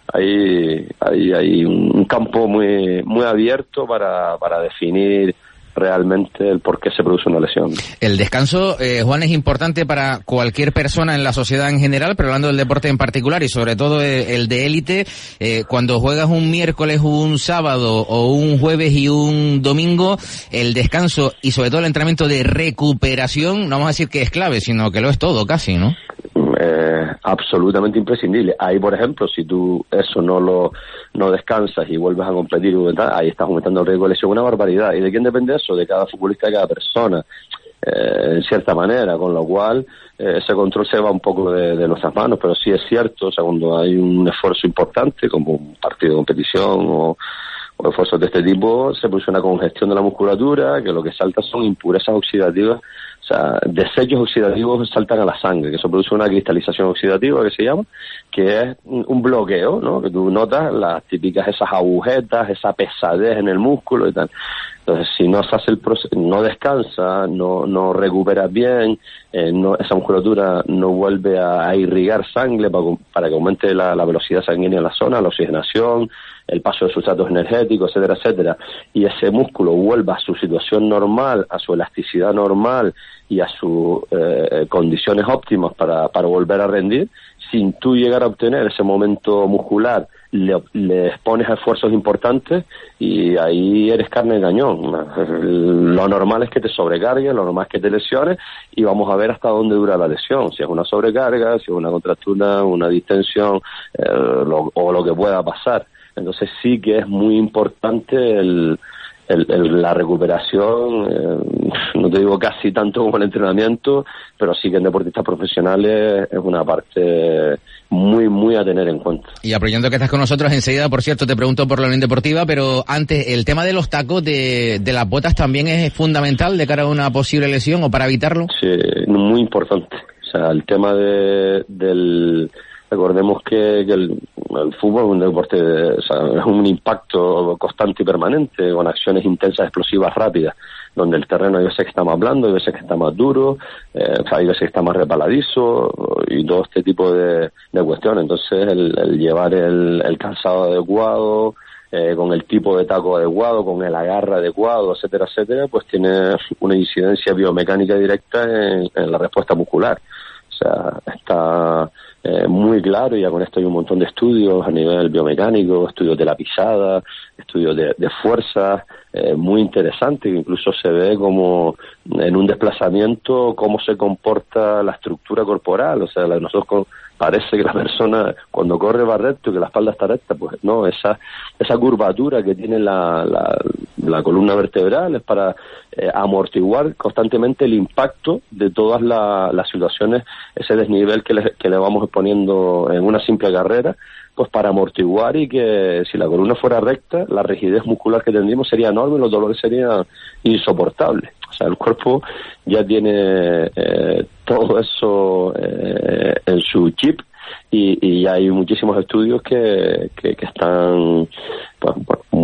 hay un campo muy abierto para definir realmente el por qué se produce una lesión. El descanso, Juan, es importante para cualquier persona en la sociedad en general, pero hablando del deporte en particular y sobre todo el de élite, cuando juegas un miércoles, un sábado o un jueves y un domingo, el descanso y sobre todo el entrenamiento de recuperación, no vamos a decir que es clave, sino que lo es todo casi, ¿no? Absolutamente imprescindible. Ahí, por ejemplo, si tú eso no descansas y vuelves a competir, ahí estás aumentando el riesgo de lesión, una barbaridad. ¿Y de quién depende eso? De cada futbolista, de cada persona, en cierta manera, con lo cual ese control se va un poco de nuestras manos, pero sí es cierto, o sea, cuando hay un esfuerzo importante, como un partido de competición o esfuerzos de este tipo, se produce una congestión de la musculatura, que lo que salta son impurezas oxidativas, o sea, desechos oxidativos saltan a la sangre, que eso produce una cristalización oxidativa, que se llama, que es un bloqueo, ¿no? Que tú notas las típicas esas agujetas, esa pesadez en el músculo y tal. Entonces, si no se hace el proceso, no descansa, no recuperas bien, esa musculatura no vuelve a irrigar sangre para que aumente la velocidad sanguínea en la zona, la oxigenación, el paso de sustratos energéticos, etcétera, etcétera, y ese músculo vuelva a su situación normal, a su elasticidad normal y a sus condiciones óptimas para volver a rendir, sin tú llegar a obtener ese momento muscular, le expones a esfuerzos importantes y ahí eres carne de cañón. Lo normal es que te sobrecargues, lo normal es que te lesiones y vamos a ver hasta dónde dura la lesión, si es una sobrecarga, si es una contractura, una distensión o lo que pueda pasar. Entonces sí que es muy importante la recuperación, no te digo casi tanto como el entrenamiento, pero sí que en deportistas profesionales es una parte muy, muy a tener en cuenta. Y aprovechando que estás con nosotros enseguida, por cierto, te pregunto por la Unión Deportiva, pero antes, el tema de los tacos de las botas también es fundamental de cara a una posible lesión o para evitarlo. Sí, muy importante. O sea, el tema del... Recordemos que el fútbol es un deporte, o sea, es un impacto constante y permanente, con acciones intensas, explosivas, rápidas, donde el terreno hay veces que está más blando, hay veces que está más duro, hay veces que está más resbaladizo y todo este tipo de cuestiones. Entonces, el llevar el calzado adecuado, con el tipo de taco adecuado, con el agarre adecuado, etcétera, etcétera, pues tiene una incidencia biomecánica directa en la respuesta muscular. O sea, está muy claro, y ya con esto hay un montón de estudios a nivel biomecánico, estudios de la pisada, estudios de fuerza, muy interesantes, que incluso se ve como en un desplazamiento cómo se comporta la estructura corporal. O sea, nosotros parece que la persona cuando corre va recto y que la espalda está recta, pues no, esa curvatura que tiene la columna vertebral es para amortiguar constantemente el impacto de todas las situaciones, ese desnivel que le vamos poniendo en una simple carrera, pues para amortiguar, y que si la columna fuera recta, la rigidez muscular que tendríamos sería enorme y los dolores serían insoportables. O sea, el cuerpo ya tiene todo eso en su chip, y ya hay muchísimos estudios que están pues,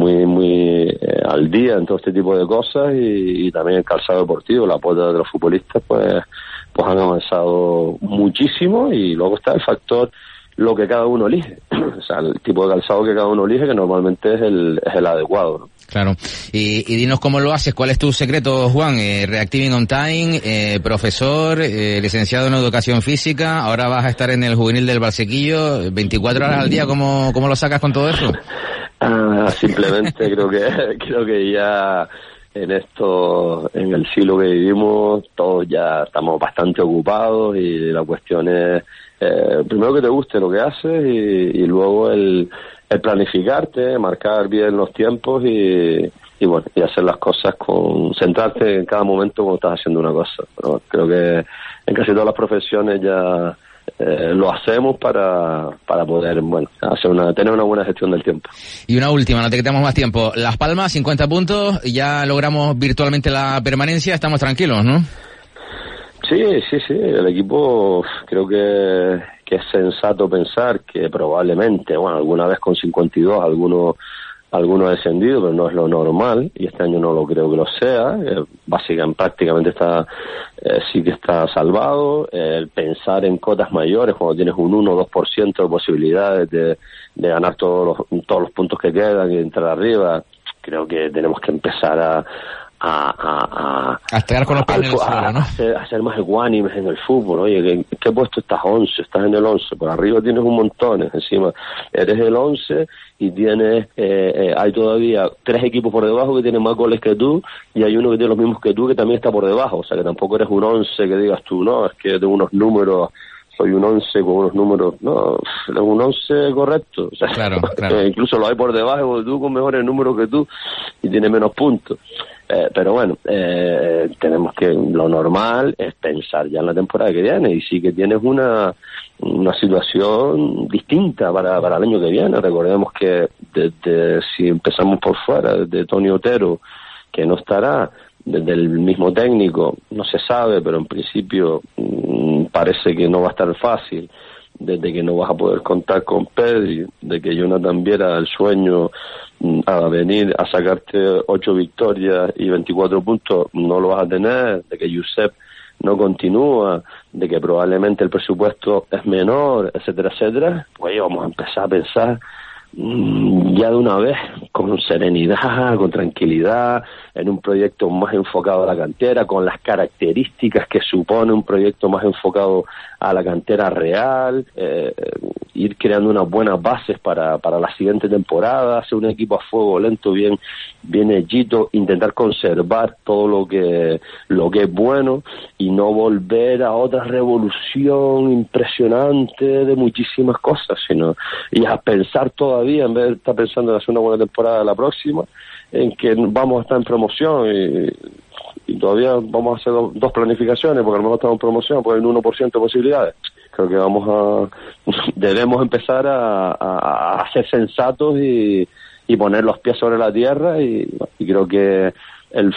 muy al día en todo este tipo de cosas, y también el calzado deportivo, la apoyo de los futbolistas pues han avanzado muchísimo. Y luego está el factor lo que cada uno elige, o sea, el tipo de calzado que cada uno elige, que normalmente es el adecuado, ¿no? Claro. Y dinos cómo lo haces, ¿cuál es tu secreto, Juan? Reactiving on time, profesor, licenciado en educación física, ahora vas a estar en el juvenil del Valsequillo, 24 horas al día, ¿cómo lo sacas con todo eso? Simplemente creo que ya en el siglo que vivimos, todos ya estamos bastante ocupados y la cuestión es, primero que te guste lo que haces y luego el planificarte, marcar bien los tiempos y hacer las cosas centrarte en cada momento cuando estás haciendo una cosa. Pero creo que en casi todas las profesiones ya lo hacemos para poder tener una buena gestión del tiempo. Y una última, no te quitamos más tiempo. Las Palmas, 50 puntos, ya logramos virtualmente la permanencia, estamos tranquilos, ¿no? Sí, el equipo creo que es sensato pensar que probablemente, alguna vez con 52 alguno ha descendido, pero no es lo normal, y este año no lo creo que lo sea. Básicamente, prácticamente sí que está salvado. El pensar en cotas mayores, cuando tienes un 1 o 2% de posibilidades de ganar todos los puntos que quedan y entrar arriba, creo que tenemos que empezar a estar con los pies en el suelo, ¿no? A ser más ecuánimes en el fútbol. Oye, ¿en qué puesto estás? 11, estás en el 11, por arriba tienes un montón, encima eres el 11 y tienes hay todavía 3 equipos por debajo que tienen más goles que tú y hay uno que tiene los mismos que tú que también está por debajo, o sea que tampoco eres un 11 que digas tú, no, es que de unos números soy un 11 con unos números, no, es un 11 correcto, o sea, claro. Incluso lo hay por debajo de tú con mejores números que tú y tiene menos puntos. Pero bueno, tenemos que, lo normal es pensar ya en la temporada que viene y sí que tienes una situación distinta para el año que viene. Recordemos que si empezamos por fuera, desde Tony Otero, que no estará, desde el mismo técnico, no se sabe, pero en principio parece que no va a estar fácil, desde que no vas a poder contar con Pedri, de que Jonathan Viera el sueño a venir a sacarte 8 victorias y 24 puntos no lo vas a tener, de que Josep no continúa, de que probablemente el presupuesto es menor, etcétera, pues vamos a empezar a pensar ya de una vez con serenidad, con tranquilidad, en un proyecto más enfocado a la cantera, con las características que supone un proyecto más enfocado a la cantera real, ir creando unas buenas bases para la siguiente temporada, hacer un equipo a fuego lento, bien hechito, intentar conservar todo lo que es bueno y no volver a otra revolución impresionante de muchísimas cosas, sino y a pensar todavía, en vez de estar pensando en hacer una buena temporada la próxima, en que vamos a estar en promoción y todavía vamos a hacer dos planificaciones, porque a lo mejor estamos en promoción, pues hay un 1% de posibilidades. Creo que debemos empezar a ser sensatos y poner los pies sobre la tierra y creo que el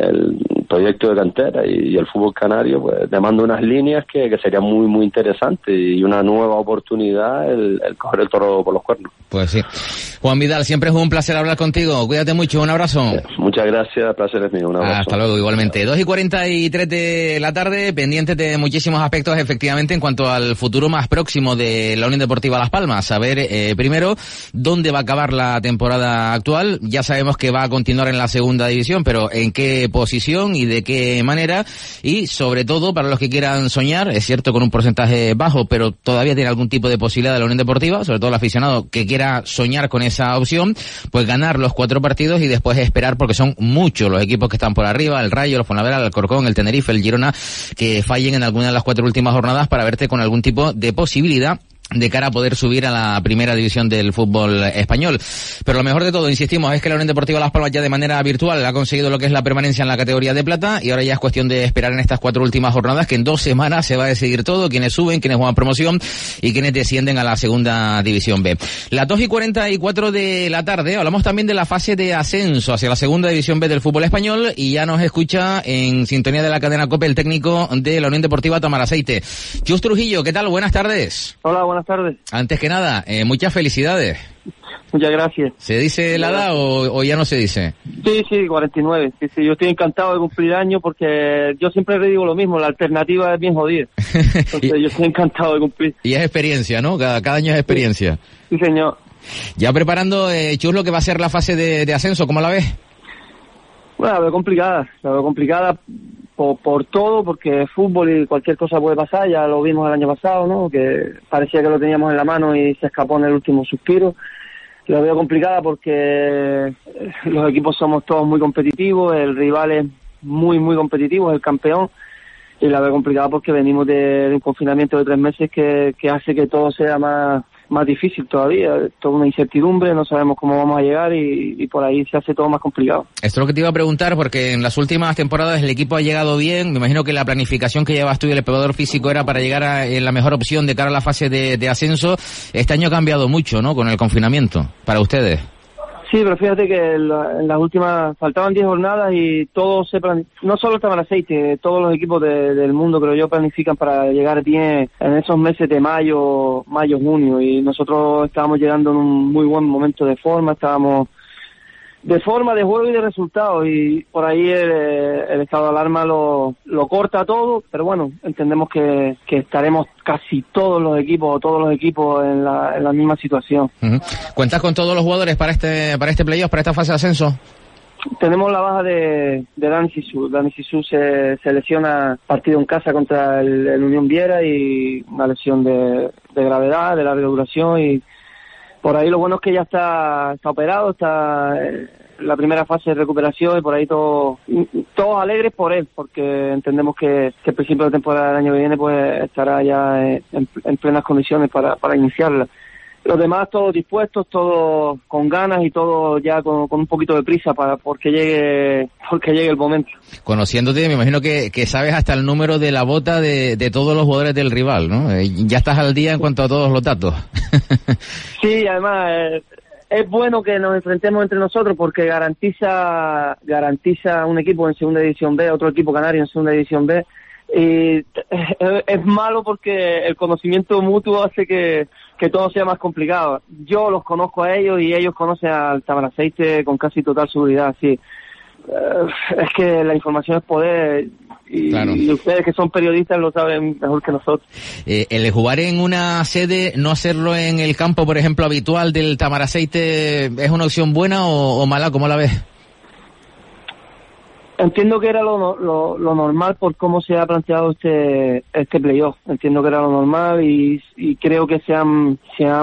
proyecto de cantera y el fútbol canario pues demanda unas líneas que serían muy muy interesantes y una nueva oportunidad el coger el toro por los cuernos. Pues sí. Juan Vidal, siempre es un placer hablar contigo. Cuídate mucho, un abrazo. Muchas gracias, placer es mío, un abrazo. Hasta luego, igualmente. 2:43 de la tarde, pendientes de muchísimos aspectos, efectivamente, en cuanto al futuro más próximo de la Unión Deportiva Las Palmas. A ver, primero, dónde va a acabar la temporada actual. Ya sabemos que va a continuar en la segunda división, pero en qué posición y de qué manera. Y, sobre todo, para los que quieran soñar, es cierto, con un porcentaje bajo, pero todavía tiene algún tipo de posibilidad de la Unión Deportiva, sobre todo el aficionado que quiera soñar con esa opción, pues ganar los 4 partidos y después esperar, porque son muchos los equipos que están por arriba, el Rayo, el Fuenlabrada, el Alcorcón, el Tenerife, el Girona, que fallen en alguna de las 4 últimas jornadas para verte con algún tipo de posibilidad de cara a poder subir a la primera división del fútbol español. Pero lo mejor de todo, insistimos, es que la Unión Deportiva Las Palmas ya de manera virtual ha conseguido lo que es la permanencia en la categoría de plata y ahora ya es cuestión de esperar en estas 4 últimas jornadas, que en 2 semanas se va a decidir todo, quiénes suben, quiénes juegan promoción y quiénes descienden a la segunda división B. Las 2:44 de la tarde, hablamos también de la fase de ascenso hacia la segunda división B del fútbol español y ya nos escucha en sintonía de la cadena COPE el técnico de la Unión Deportiva Tamaraceite. Chus Trujillo, ¿qué tal? Buenas tardes. Hola, buenas tardes. Antes que nada, muchas felicidades. Muchas gracias. ¿Se dice la edad o ya no se dice? Sí, 49. Sí, yo estoy encantado de cumplir años porque yo siempre le digo lo mismo, la alternativa es bien jodida. Entonces yo estoy encantado de cumplir. Y es experiencia, ¿no? Cada año es experiencia. Sí, señor. Ya preparando, Chus, lo que va a ser la fase de ascenso, ¿cómo la ves? Bueno, la veo complicada por todo, porque fútbol y cualquier cosa puede pasar, ya lo vimos el año pasado, ¿no? Que parecía que lo teníamos en la mano y se escapó en el último suspiro. La veo complicada porque los equipos somos todos muy competitivos, el rival es muy, muy competitivo, es el campeón, y la veo complicada porque venimos de un confinamiento de 3 meses que hace que todo sea más difícil todavía, toda una incertidumbre, no sabemos cómo vamos a llegar y por ahí se hace todo más complicado. Esto es lo que te iba a preguntar, porque en las últimas temporadas el equipo ha llegado bien, me imagino que la planificación que llevas tú y el preparador físico era para llegar en la mejor opción de cara a la fase de ascenso. Este año ha cambiado mucho, ¿no?, con el confinamiento, para ustedes. Sí, pero fíjate que en las últimas faltaban 10 jornadas y todo no solo el Tamaraceite, todos los equipos del mundo, creo yo, planifican para llegar bien en esos meses de mayo, junio, y nosotros estábamos llegando en un muy buen momento de forma, estábamos de forma, de juego y de resultados, y por ahí el estado de alarma lo corta todo, pero bueno, entendemos que estaremos casi todos los equipos en la misma situación. Uh-huh. ¿Cuentas con todos los jugadores para este playoff, para esta fase de ascenso? Tenemos la baja de Dani Sisu. Dani Sisu se lesiona partido en casa contra el Unión Viera, y una lesión de gravedad, de larga duración, y por ahí lo bueno es que ya está operado, está en la primera fase de recuperación, y por ahí todos alegres por él, porque entendemos que el principio de temporada del año que viene pues estará ya en plenas condiciones para iniciarla. Los demás todos dispuestos, todos con ganas y todos ya con un poquito de prisa porque llegue el momento. Conociéndote, me imagino que sabes hasta el número de la bota de todos los jugadores del rival, ¿no? Ya estás al día en cuanto a todos los datos. Sí, además es bueno que nos enfrentemos entre nosotros porque garantiza un equipo en Segunda División B, otro equipo canario en Segunda División B. Y es malo porque el conocimiento mutuo hace que todo sea más complicado. Yo los conozco a ellos y ellos conocen al Tamaraceite con casi total seguridad, sí. Es que la información es poder y, claro. Y ustedes que son periodistas lo saben mejor que nosotros. El jugar en una sede, no hacerlo en el campo, por ejemplo, habitual del Tamaraceite, ¿es una opción buena o mala? ¿Cómo la ves? Entiendo que era lo normal por cómo se ha planteado este playoff. Entiendo que era lo normal y creo que se han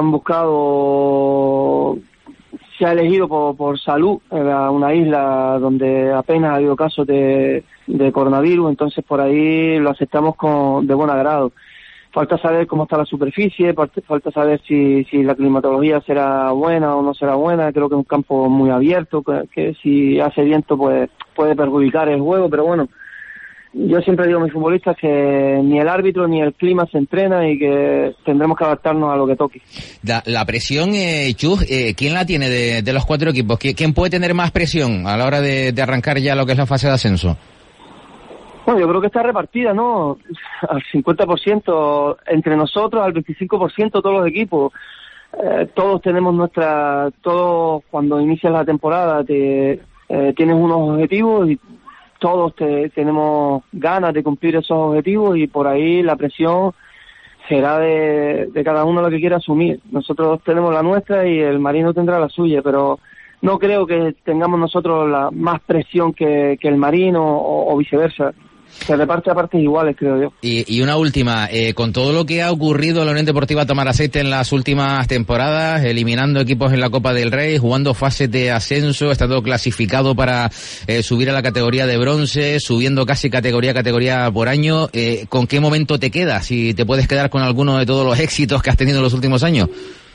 buscado, se ha elegido por salud. Era una isla donde apenas ha habido casos de coronavirus, entonces por ahí lo aceptamos de buen agrado. Falta saber cómo está la superficie, falta saber si la climatología será buena o no será buena. Creo que es un campo muy abierto, que si hace viento pues puede perjudicar el juego, pero bueno, yo siempre digo a mis futbolistas que ni el árbitro ni el clima se entrena y que tendremos que adaptarnos a lo que toque. La presión, Chus, ¿quién la tiene de los 4 equipos? ¿Quién puede tener más presión a la hora de arrancar ya lo que es la fase de ascenso? Bueno, yo creo que está repartida, ¿no? Al 50% entre nosotros, al 25% todos los equipos. Todos tenemos todos cuando inicias la temporada tienes unos objetivos y todos tenemos ganas de cumplir esos objetivos y por ahí la presión será de cada uno lo que quiera asumir. Nosotros tenemos la nuestra y el Marino tendrá la suya, pero no creo que tengamos nosotros la más presión que el Marino o viceversa. Se reparte a partes iguales, creo yo. Y una última, con todo lo que ha ocurrido en la Unión Deportiva Tamaraceite en las últimas temporadas, eliminando equipos en la Copa del Rey, jugando fases de ascenso, estando clasificado para subir a la categoría de bronce, subiendo casi categoría por año, ¿con qué momento te quedas? Si te puedes quedar con alguno de todos los éxitos que has tenido en los últimos años.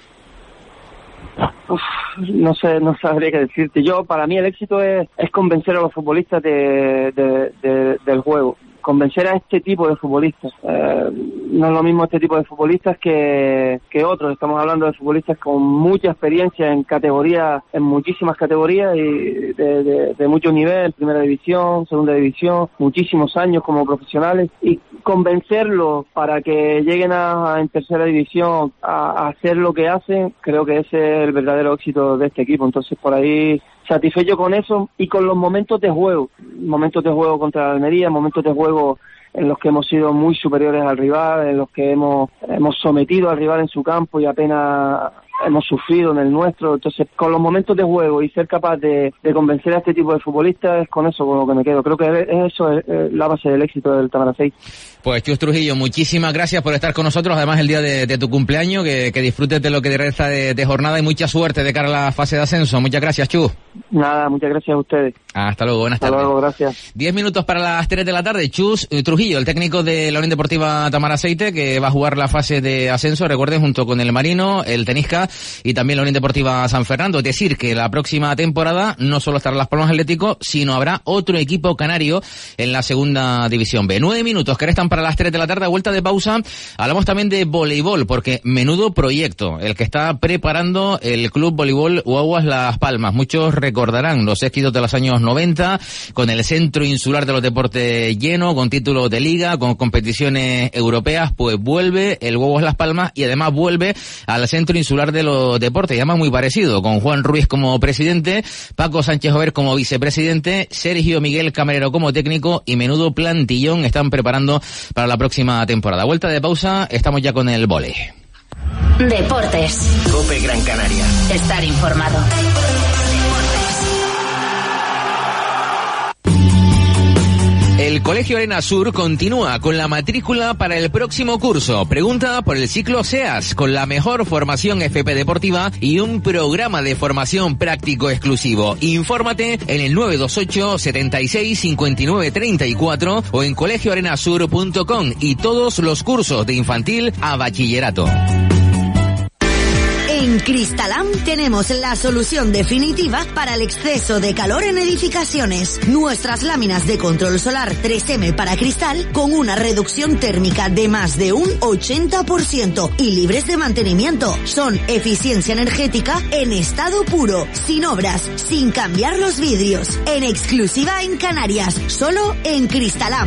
No sé, no sabría qué decirte. Para mí el éxito es convencer a los futbolistas del juego, convencer a este tipo de futbolistas. No es lo mismo este tipo de futbolistas que otros. Estamos hablando de futbolistas con mucha experiencia en muchísimas categorías y de mucho nivel, primera división, segunda división, muchísimos años como profesionales, y convencerlos para que lleguen en tercera división a hacer lo que hacen, creo que ese es el verdadero éxito de este equipo. Entonces por ahí satisfecho con eso y con los momentos de juego contra la Almería, momentos de juego en los que hemos sido muy superiores al rival, en los que hemos sometido al rival en su campo y apenas hemos sufrido en el nuestro. Entonces, con los momentos de juego y ser capaz de convencer a este tipo de futbolistas, es con eso con lo que me quedo. Creo que eso es la base del éxito del Tamaracey. Pues Chus Trujillo, muchísimas gracias por estar con nosotros, además el día de tu cumpleaños, que disfrutes de lo que resta de jornada y mucha suerte de cara a la fase de ascenso. Muchas gracias, Chus. Nada, muchas gracias a ustedes. Hasta luego, buenas tardes. Hasta luego, gracias. 10 minutos para las 3 de la tarde. Chus Trujillo, el técnico de la Unión Deportiva Tamaraceite, que va a jugar la fase de ascenso, recuerden, junto con el Marino, el Tenisca y también la Unión Deportiva San Fernando. Es decir, que la próxima temporada no solo estará Las Palmas Atlético, sino habrá otro equipo canario en la segunda división B. 9 minutos que restan para las 3 de la tarde. A vuelta de pausa, hablamos también de voleibol, porque menudo proyecto el que está preparando el Club Voleibol Guaguas Las Palmas. Muchos recordarán los éxitos de los años 90, con el Centro Insular de los Deportes lleno, con títulos de liga, con competiciones europeas. Pues vuelve el Guaguas Las Palmas y además vuelve al Centro Insular de los Deportes, y además muy parecido, con Juan Ruiz como presidente, Paco Sánchez Jover como vicepresidente, Sergio Miguel Camarero como técnico, y menudo plantillón están preparando para la próxima temporada. Vuelta de pausa, estamos ya con el vóley. Deportes. COPE Gran Canaria. Estar informado. El Colegio Arena Sur continúa con la matrícula para el próximo curso. Pregunta por el ciclo SEAS, con la mejor formación FP deportiva y un programa de formación práctico exclusivo. Infórmate en el 928 76 59 34 o en colegioarenasur.com, y todos los cursos de infantil a bachillerato. En Cristalam tenemos la solución definitiva para el exceso de calor en edificaciones. Nuestras láminas de control solar 3M para cristal, con una reducción térmica de más de un 80% y libres de mantenimiento. Son eficiencia energética en estado puro, sin obras, sin cambiar los vidrios. En exclusiva en Canarias, solo en Cristalam.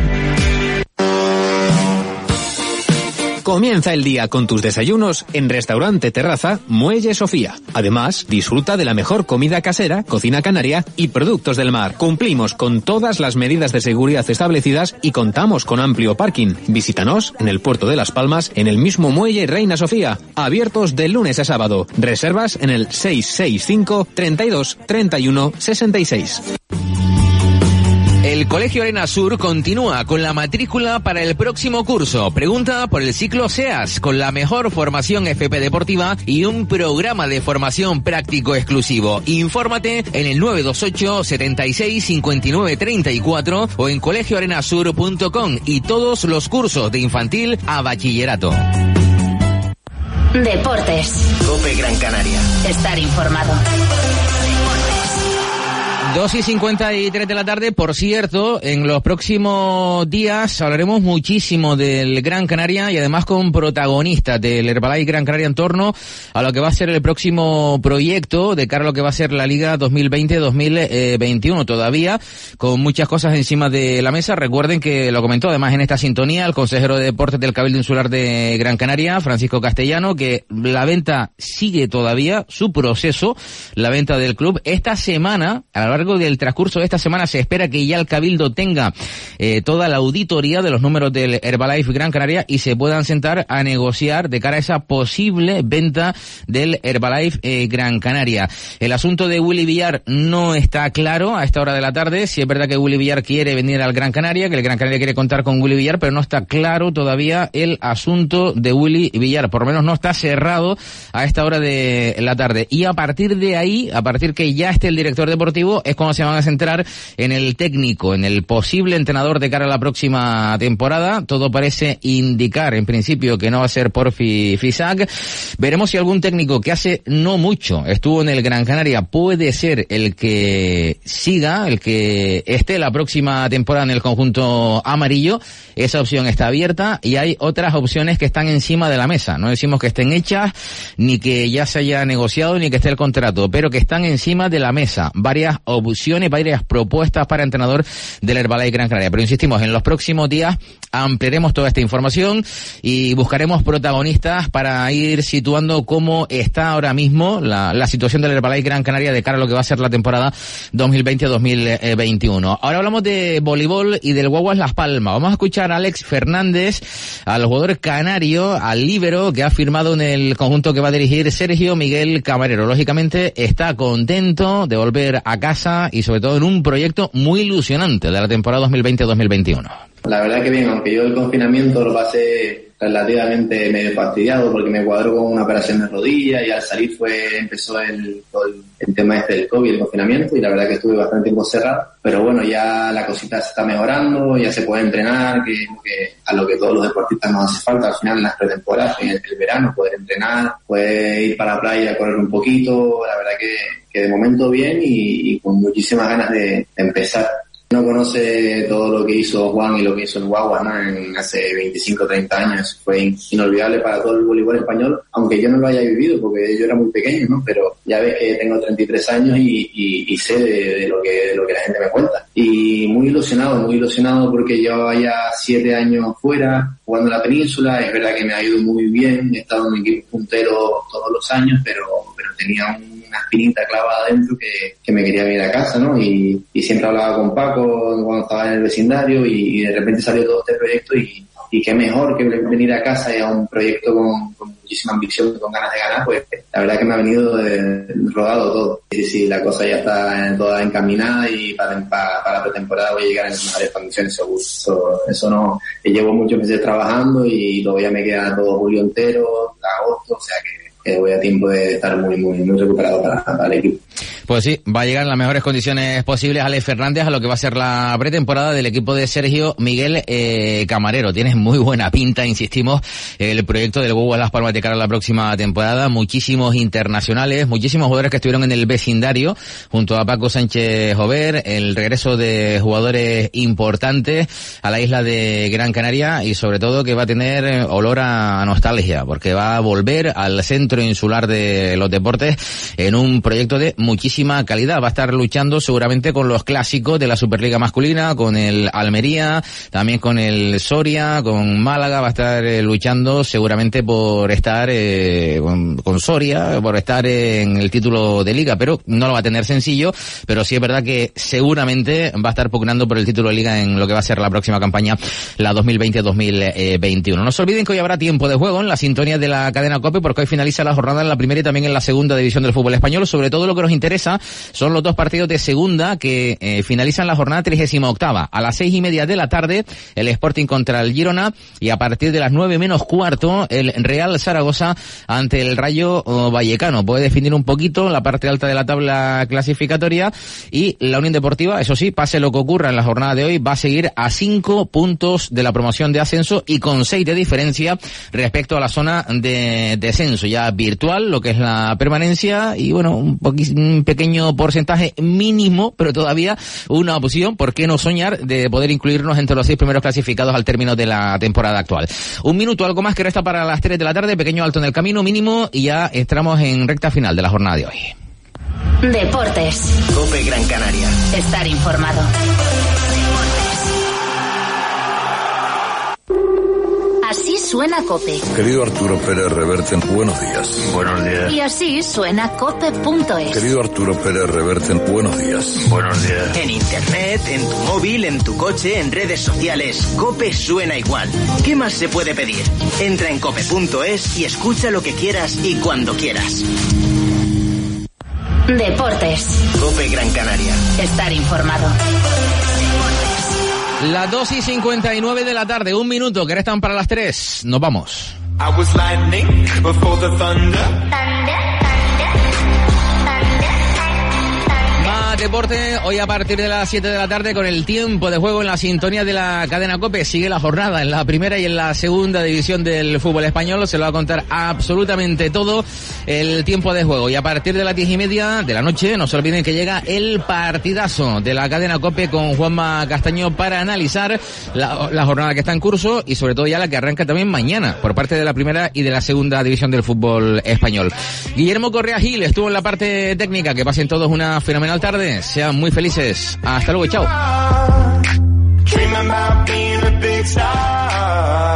Comienza el día con tus desayunos en Restaurante Terraza Muelle Sofía. Además, disfruta de la mejor comida casera, cocina canaria y productos del mar. Cumplimos con todas las medidas de seguridad establecidas y contamos con amplio parking. Visítanos en el puerto de Las Palmas, en el mismo muelle Reina Sofía. Abiertos de lunes a sábado. Reservas en el 665 32 31 66. El Colegio Arena Sur continúa con la matrícula para el próximo curso. Pregunta por el ciclo SEAS, con la mejor formación FP deportiva y un programa de formación práctico exclusivo. Infórmate en el 928 76 59 34 o en colegioarenasur.com, y todos los cursos de infantil a bachillerato. Deportes. COPE Gran Canaria. Estar informado. 2:53 de la tarde. Por cierto, en los próximos días hablaremos muchísimo del Gran Canaria, y además con protagonistas del Herbalife Gran Canaria en torno a lo que va a ser el próximo proyecto de cara a lo que va a ser la Liga 2020-2021. Todavía con muchas cosas encima de la mesa. Recuerden que lo comentó además en esta sintonía el consejero de Deportes del Cabildo Insular de Gran Canaria, Francisco Castellano, que la venta sigue todavía su proceso, la venta del club. Esta semana, a lo largo del transcurso de esta semana, se espera que ya el Cabildo tenga toda la auditoría de los números del Herbalife Gran Canaria y se puedan sentar a negociar de cara a esa posible venta del Herbalife Gran Canaria. El asunto de Willy Villar no está claro a esta hora de la tarde. Si es verdad que Willy Villar quiere venir al Gran Canaria, que el Gran Canaria quiere contar con Willy Villar, pero no está claro todavía el asunto de Willy Villar. Por lo menos no está cerrado a esta hora de la tarde. Y a partir de ahí, a partir que ya esté el director deportivo, es cuando se van a centrar en el técnico, en el posible entrenador de cara a la próxima temporada. Todo parece indicar, en principio, que no va a ser Porfi Fisac. Veremos si algún técnico que hace no mucho estuvo en el Gran Canaria puede ser el que siga, el que esté la próxima temporada en el conjunto amarillo. Esa opción está abierta y hay otras opciones que están encima de la mesa. No decimos que estén hechas, ni que ya se haya negociado, ni que esté el contrato, pero que están encima de la mesa. Varias opciones opciones, varias propuestas para entrenador del Herbalife Gran Canaria. Pero insistimos, en los próximos días ampliaremos toda esta información y buscaremos protagonistas para ir situando cómo está ahora mismo la situación del Herbalife Gran Canaria de cara a lo que va a ser la temporada 2020-2021. Ahora hablamos de voleibol y del Guaguas Las Palmas. Vamos a escuchar a Alex Fernández, al jugador canario, al líbero que ha firmado en el conjunto que va a dirigir Sergio Miguel Camarero. Lógicamente está contento de volver a casa y sobre todo en un proyecto muy ilusionante de la temporada 2020-2021. La verdad que bien, aunque yo el confinamiento lo pasé relativamente medio fastidiado porque me cuadró con una operación de rodilla y al salir empezó el tema del COVID, el confinamiento, y la verdad que estuve bastante tiempo cerrado, pero bueno, ya la cosita se está mejorando, ya se puede entrenar, que a lo que todos los deportistas nos hace falta al final en las pretemporadas, en el verano, poder entrenar, poder ir para la playa a correr un poquito, la verdad que de momento bien y con muchísimas ganas de empezar. No conoce todo lo que hizo Juan y lo que hizo el Guaguas, ¿no? Hace 25 o 30 años. Fue inolvidable para todo el voleibol español, aunque yo no lo haya vivido porque yo era muy pequeño, ¿no? Pero ya ves que tengo 33 años y sé de lo que la gente me cuenta. Y muy ilusionado porque llevaba ya 7 años fuera jugando en la península. Es verdad que me ha ido muy bien, he estado en un equipo puntero todos los años, pero tenía una espinita clavada dentro que me quería venir a casa, ¿no? Y siempre hablaba con Paco cuando estaba en el vecindario y de repente salió todo este proyecto y qué mejor que venir a casa y a un proyecto con muchísima ambición, con ganas de ganar, pues la verdad que me ha venido rodado todo. Sí, la cosa ya está toda encaminada y para la pretemporada voy a llegar en mejores condiciones seguro. Eso no, llevo muchos meses trabajando y todavía me queda todo julio entero, agosto, o sea que voy a tiempo de estar muy recuperado para el equipo. Pues sí, va a llegar en las mejores condiciones posibles Alex Fernández a lo que va a ser la pretemporada del equipo de Sergio Miguel Camarero. Tienes muy buena pinta, insistimos, el proyecto del Guaguas Las Palmas de cara a la próxima temporada. Muchísimos internacionales, muchísimos jugadores que estuvieron en el vecindario junto a Paco Sánchez Jover, el regreso de jugadores importantes a la isla de Gran Canaria y sobre todo que va a tener olor a nostalgia porque va a volver al centro insular de los deportes en un proyecto de muchísima calidad. Va a estar luchando seguramente con los clásicos de la Superliga masculina, con el Almería, también con el Soria, con Málaga. Va a estar luchando seguramente por estar con Soria, por estar en el título de Liga, pero no lo va a tener sencillo. Pero sí es verdad que seguramente va a estar pugnando por el título de Liga en lo que va a ser la próxima campaña, la 2020-2021. No se olviden que hoy habrá tiempo de juego en la sintonía de la cadena COPE porque hoy finaliza la jornada en la primera y también en la segunda división del fútbol español. Sobre todo lo que nos interesa son los dos partidos de segunda que finalizan la jornada 38ª. A las 6:30 de la tarde el Sporting contra el Girona y a partir de las 9 menos cuarto el Real Zaragoza ante el Rayo Vallecano. Puede definir un poquito la parte alta de la tabla clasificatoria y la Unión Deportiva, eso sí, pase lo que ocurra en la jornada de hoy, va a seguir a 5 puntos de la promoción de ascenso y con 6 de diferencia respecto a la zona de descenso, ya virtual lo que es la permanencia y bueno, un pequeño porcentaje mínimo, pero todavía una opción, ¿por qué no soñar de poder incluirnos entre los 6 primeros clasificados al término de la temporada actual? Un minuto, algo más que resta para las 3 de la tarde, pequeño alto en el camino mínimo y ya entramos en recta final de la jornada de hoy. Deportes. COPE Gran Canaria. Estar informado. Así suena COPE. Querido Arturo Pérez Reverte, buenos días. Buenos días. Y así suena COPE.es. Querido Arturo Pérez Reverte, buenos días. Buenos días. En internet, en tu móvil, en tu coche, en redes sociales, COPE suena igual. ¿Qué más se puede pedir? Entra en COPE.es y escucha lo que quieras y cuando quieras. Deportes. COPE Gran Canaria. Estar informado. Las 2:59 de la tarde, un minuto que restan para las 3. Nos vamos. Más deporte, hoy a partir de las 7 de la tarde con el tiempo de juego en la sintonía de la cadena COPE. Sigue la jornada en la primera y en la segunda división del fútbol español. Se lo va a contar absolutamente todo el tiempo de juego. Y a partir de las 10:30 de la noche, no se olviden que llega el partidazo de la cadena COPE con Juanma Castaño para analizar la jornada que está en curso y sobre todo ya la que arranca también mañana por parte de la primera y de la segunda división del fútbol español. Guillermo Correa Gil estuvo en la parte técnica. Que pasen todos una fenomenal tarde. viernes. Sean muy felices. Hasta luego, chao. Dreaming about being a big star.